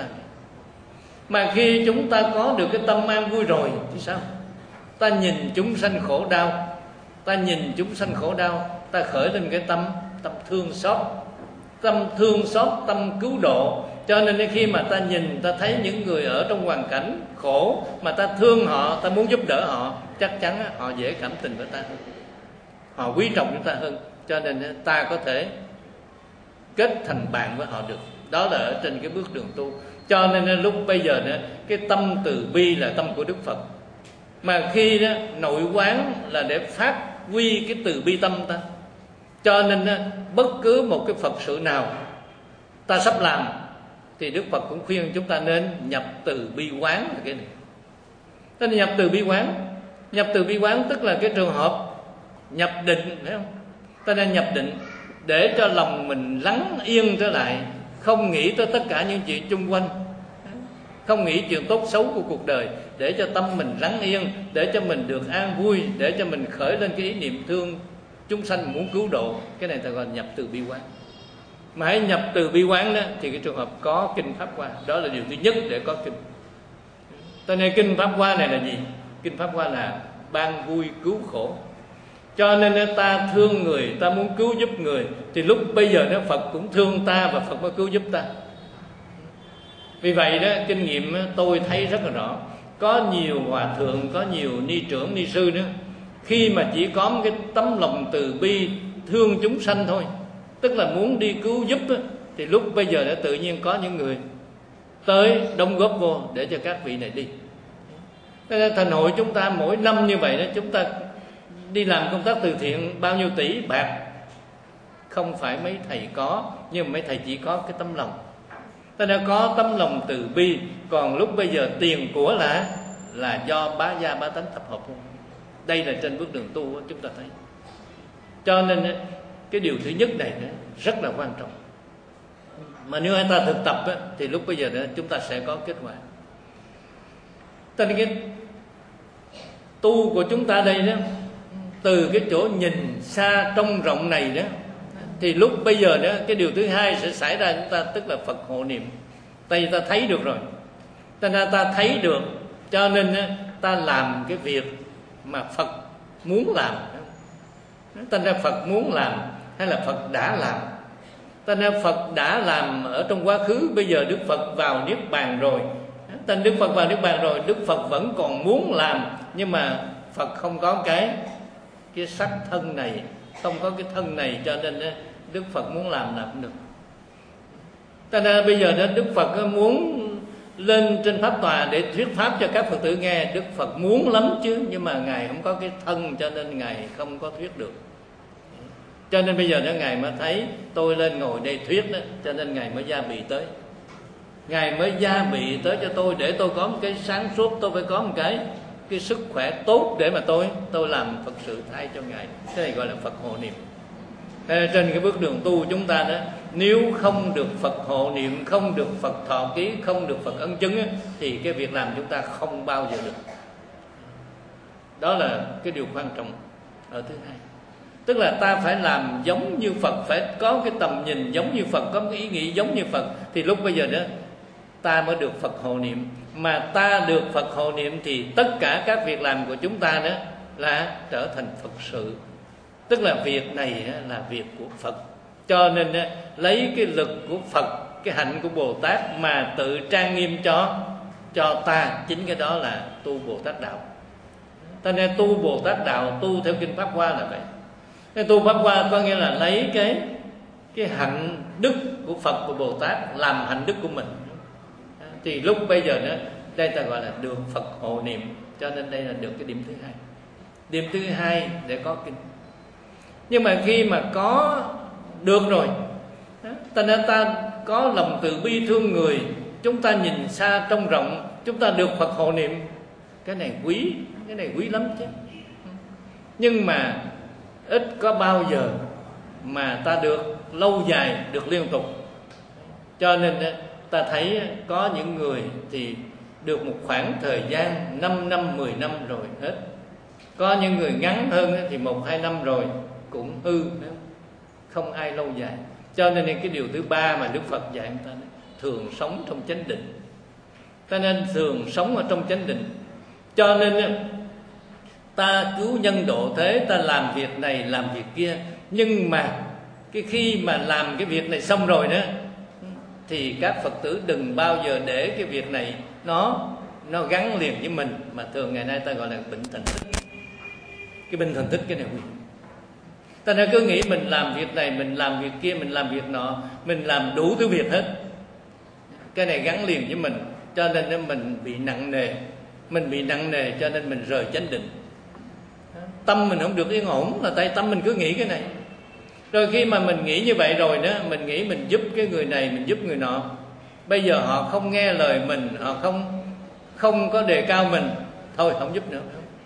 Mà khi chúng ta có được cái tâm an vui rồi thì sao? Ta nhìn chúng sanh khổ đau, ta nhìn chúng sanh khổ đau, ta khởi lên cái tâm tâm thương xót, tâm thương xót, tâm cứu độ. Cho nên khi mà ta nhìn, ta thấy những người ở trong hoàn cảnh khổ mà ta thương họ, ta muốn giúp đỡ họ, chắc chắn họ dễ cảm tình với ta hơn, họ quý trọng chúng ta hơn. Cho nên ta có thể kết thành bạn với họ được. Đó là ở trên cái bước đường tu. Cho nên lúc bây giờ nữa, cái tâm từ bi là tâm của Đức Phật. Mà khi đó, nội quán là để phát huy cái từ bi tâm ta. Cho nên bất cứ một cái Phật sự nào ta sắp làm thì Đức Phật cũng khuyên chúng ta nên nhập từ bi quán là cái này. Thế nên nhập từ bi quán, nhập từ bi quán tức là cái trường hợp nhập định, thấy không? Ta nên nhập định để cho lòng mình lắng yên trở lại, không nghĩ tới tất cả những chuyện chung quanh, không nghĩ chuyện tốt xấu của cuộc đời, để cho tâm mình lắng yên, để cho mình được an vui, để cho mình khởi lên cái ý niệm thương chúng sanh muốn cứu độ. Cái này ta gọi nhập từ bi quán. Mà hãy nhập từ bi quán đó thì cái trường hợp có Kinh Pháp Hoa, đó là điều thứ nhất để có kinh. Cho nên kinh Pháp Hoa này là gì? Kinh Pháp Hoa là ban vui cứu khổ. Cho nên ta thương người, ta muốn cứu giúp người, thì lúc bây giờ đó Phật cũng thương ta và Phật mới cứu giúp ta. Vì vậy đó, kinh nghiệm tôi thấy rất là rõ. Có nhiều hòa thượng, có nhiều ni trưởng, ni sư nữa, khi mà chỉ có một cái tấm lòng từ bi thương chúng sanh thôi, tức là muốn đi cứu giúp đó, thì lúc bây giờ đã tự nhiên có những người tới đóng góp vô để cho các vị này đi. Thành hội chúng ta mỗi năm như vậy đó, chúng ta đi làm công tác từ thiện bao nhiêu tỷ bạc, không phải mấy thầy có, nhưng mà mấy thầy chỉ có cái tấm lòng. Ta đã có tấm lòng từ bi. Còn lúc bây giờ tiền của là là do bá gia bá tánh tập hợp luôn. Đây là trên bước đường tu chúng ta thấy. Cho nên cái điều thứ nhất này rất là quan trọng. Mà nếu anh ta thực tập thì lúc bây giờ chúng ta sẽ có kết quả. Cho nên cái tu của chúng ta đây đó, từ cái chỗ nhìn xa trông rộng này đó, thì lúc bây giờ đó cái điều thứ hai sẽ xảy ra chúng ta, tức là Phật hộ niệm. Tại vì ta thấy được rồi, ta nên ta thấy được, cho nên ta làm cái việc mà Phật muốn làm. Ta nên Phật muốn làm hay là Phật đã làm? Ta nên Phật đã làm ở trong quá khứ, bây giờ Đức Phật vào Niết Bàn rồi. Ta Đức Phật vào Niết Bàn rồi, Đức Phật vẫn còn muốn làm, nhưng mà Phật không có cái cái sắc thân này, không có cái thân này, cho nên Đức Phật muốn làm làm không được. Cho nên bây giờ đó Đức Phật muốn lên trên pháp tòa để thuyết pháp cho các Phật tử nghe. Đức Phật muốn lắm chứ, nhưng mà Ngài không có cái thân, cho nên Ngài không có thuyết được. Cho nên bây giờ đó Ngài mới thấy tôi lên ngồi đây thuyết đó, cho nên Ngài mới gia bị tới. Ngài mới gia bị tới cho tôi để tôi có một cái sáng suốt, tôi phải có một cái cái sức khỏe tốt để mà tôi tôi làm Phật sự thay cho Ngài. Cái này gọi là Phật hộ niệm. Trên cái bước đường tu chúng ta đó, nếu không được Phật hộ niệm, không được Phật thọ ký, không được Phật ân chứng, thì cái việc làm chúng ta không bao giờ được. Đó là cái điều quan trọng ở thứ hai. Tức là ta phải làm giống như Phật, phải có cái tầm nhìn giống như Phật, có cái ý nghĩ giống như Phật, thì lúc bây giờ đó ta mới được Phật hộ niệm. Mà ta được Phật hộ niệm thì tất cả các việc làm của chúng ta đó là trở thành Phật sự. Tức là việc này là việc của Phật. Cho nên lấy cái lực của Phật, cái hạnh của Bồ Tát mà tự trang nghiêm cho cho ta, chính cái đó là tu Bồ Tát đạo. Ta nên tu Bồ Tát đạo, tu theo kinh Pháp Hoa là vậy. Nên tu Pháp Hoa có nghĩa là lấy cái cái hạnh đức của Phật và Bồ Tát làm hạnh đức của mình. Thì lúc bây giờ đó, đây ta gọi là được Phật hộ niệm. Cho nên đây là được cái điểm thứ hai. Điểm thứ hai để có kinh. Nhưng mà khi mà có được rồi, ta nên ta có lòng từ bi thương người, chúng ta nhìn xa trông rộng, chúng ta được Phật hộ niệm. Cái này quý, cái này quý lắm chứ. Nhưng mà ít có bao giờ mà ta được lâu dài, được liên tục. Cho nên ta thấy có những người thì được một khoảng thời gian năm năm, mười năm rồi hết. Có những người ngắn hơn thì một hai năm rồi cũng hư, không ai lâu dài. Cho nên cái điều thứ ba mà Đức Phật dạy chúng ta, thường sống trong chánh định. Ta nên thường sống ở trong chánh định. Cho nên ta cứu nhân độ thế, ta làm việc này làm việc kia, nhưng mà cái khi mà làm cái việc này xong rồi đó, thì các Phật tử đừng bao giờ để cái việc này nó nó gắn liền với mình, mà thường ngày nay ta gọi là bệnh thành tích. Cái bệnh thành tích cái này, ta nên cứ nghĩ mình làm việc này, mình làm việc kia, mình làm việc nọ, mình làm đủ thứ việc hết. Cái này gắn liền với mình, cho nên mình bị nặng nề. Mình bị nặng nề cho nên mình rời chánh định. Tâm mình không được yên ổn là tại tâm mình cứ nghĩ cái này. Rồi khi mà mình nghĩ như vậy rồi đó, mình nghĩ mình giúp cái người này, mình giúp người nọ. Bây giờ họ không nghe lời mình, họ không không có đề cao mình, thôi không giúp nữa.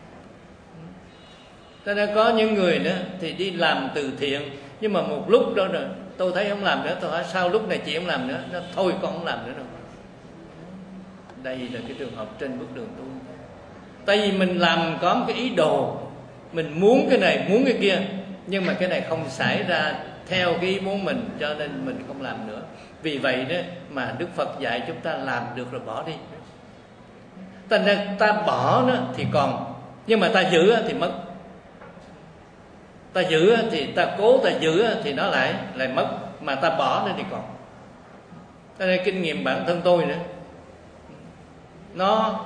Cho nên có những người đó thì đi làm từ thiện, nhưng mà một lúc đó rồi tôi thấy không làm nữa, tôi hỏi sao lúc này chị không làm nữa, nó thôi con không làm nữa đâu. Đây là cái trường hợp trên bước đường tu. Tại vì mình làm có một cái ý đồ, mình muốn cái này, muốn cái kia, nhưng mà cái này không xảy ra theo cái ý muốn mình, cho nên mình không làm nữa. Vì vậy đó mà Đức Phật dạy chúng ta làm được rồi bỏ đi. Ta, ta bỏ nó thì còn, nhưng mà ta giữ thì mất. Ta giữ thì ta cố ta giữ thì nó lại lại mất, mà ta bỏ nó thì còn. Cho nên kinh nghiệm bản thân tôi nữa, nó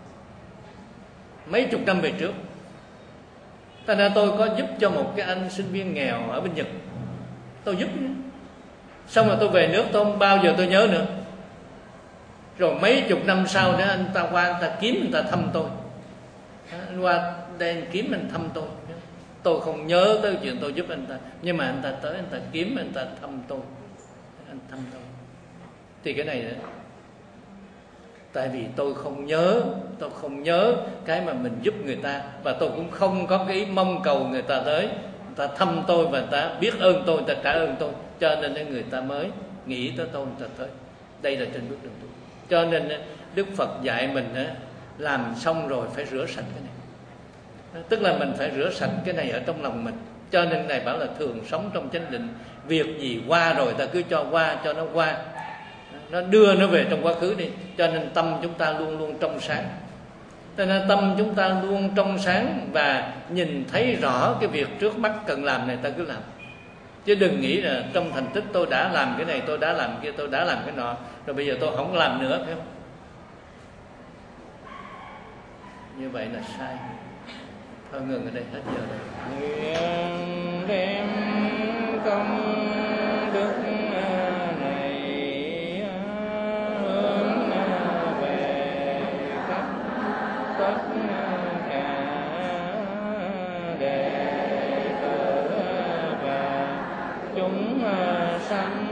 mấy chục năm về trước, cho nên tôi có giúp cho một cái anh sinh viên nghèo ở bên Nhật. Tôi giúp, xong rồi tôi về nước tôi không bao giờ tôi nhớ nữa. Rồi mấy chục năm sau nữa anh ta qua, anh ta kiếm, anh ta thăm tôi. Anh qua đây anh kiếm, anh thăm tôi. Tôi không nhớ tới chuyện tôi giúp anh ta, nhưng mà anh ta tới, anh ta kiếm, anh ta thăm tôi. Anh thăm tôi. Thì cái này nữa, tại vì tôi không nhớ, tôi không nhớ cái mà mình giúp người ta, và tôi cũng không có cái ý mong cầu người ta tới, người ta thăm tôi và người ta biết ơn tôi, người ta trả ơn tôi, cho nên người ta mới nghĩ tới tôi, người ta tới. Đây là trên bước đường tu. Cho nên Đức Phật dạy mình làm xong rồi phải rửa sạch cái này, tức là mình phải rửa sạch cái này ở trong lòng mình. Cho nên này bảo là thường sống trong chánh định, việc gì qua rồi ta cứ cho qua, cho nó qua, nó đưa nó về trong quá khứ đi. Cho nên tâm chúng ta luôn luôn trong sáng. Cho nên tâm chúng ta luôn trong sáng và nhìn thấy rõ cái việc trước mắt cần làm này ta cứ làm. Chứ đừng nghĩ là trong thành tích tôi đã làm cái này, tôi đã làm kia, tôi đã làm cái nọ, rồi bây giờ tôi không làm nữa, phải không? Như vậy là sai. Thôi ngừng ở đây, hết giờ rồi. Nguyện đem công đức này hướng về khắp tất cả đệ tử và chúng sanh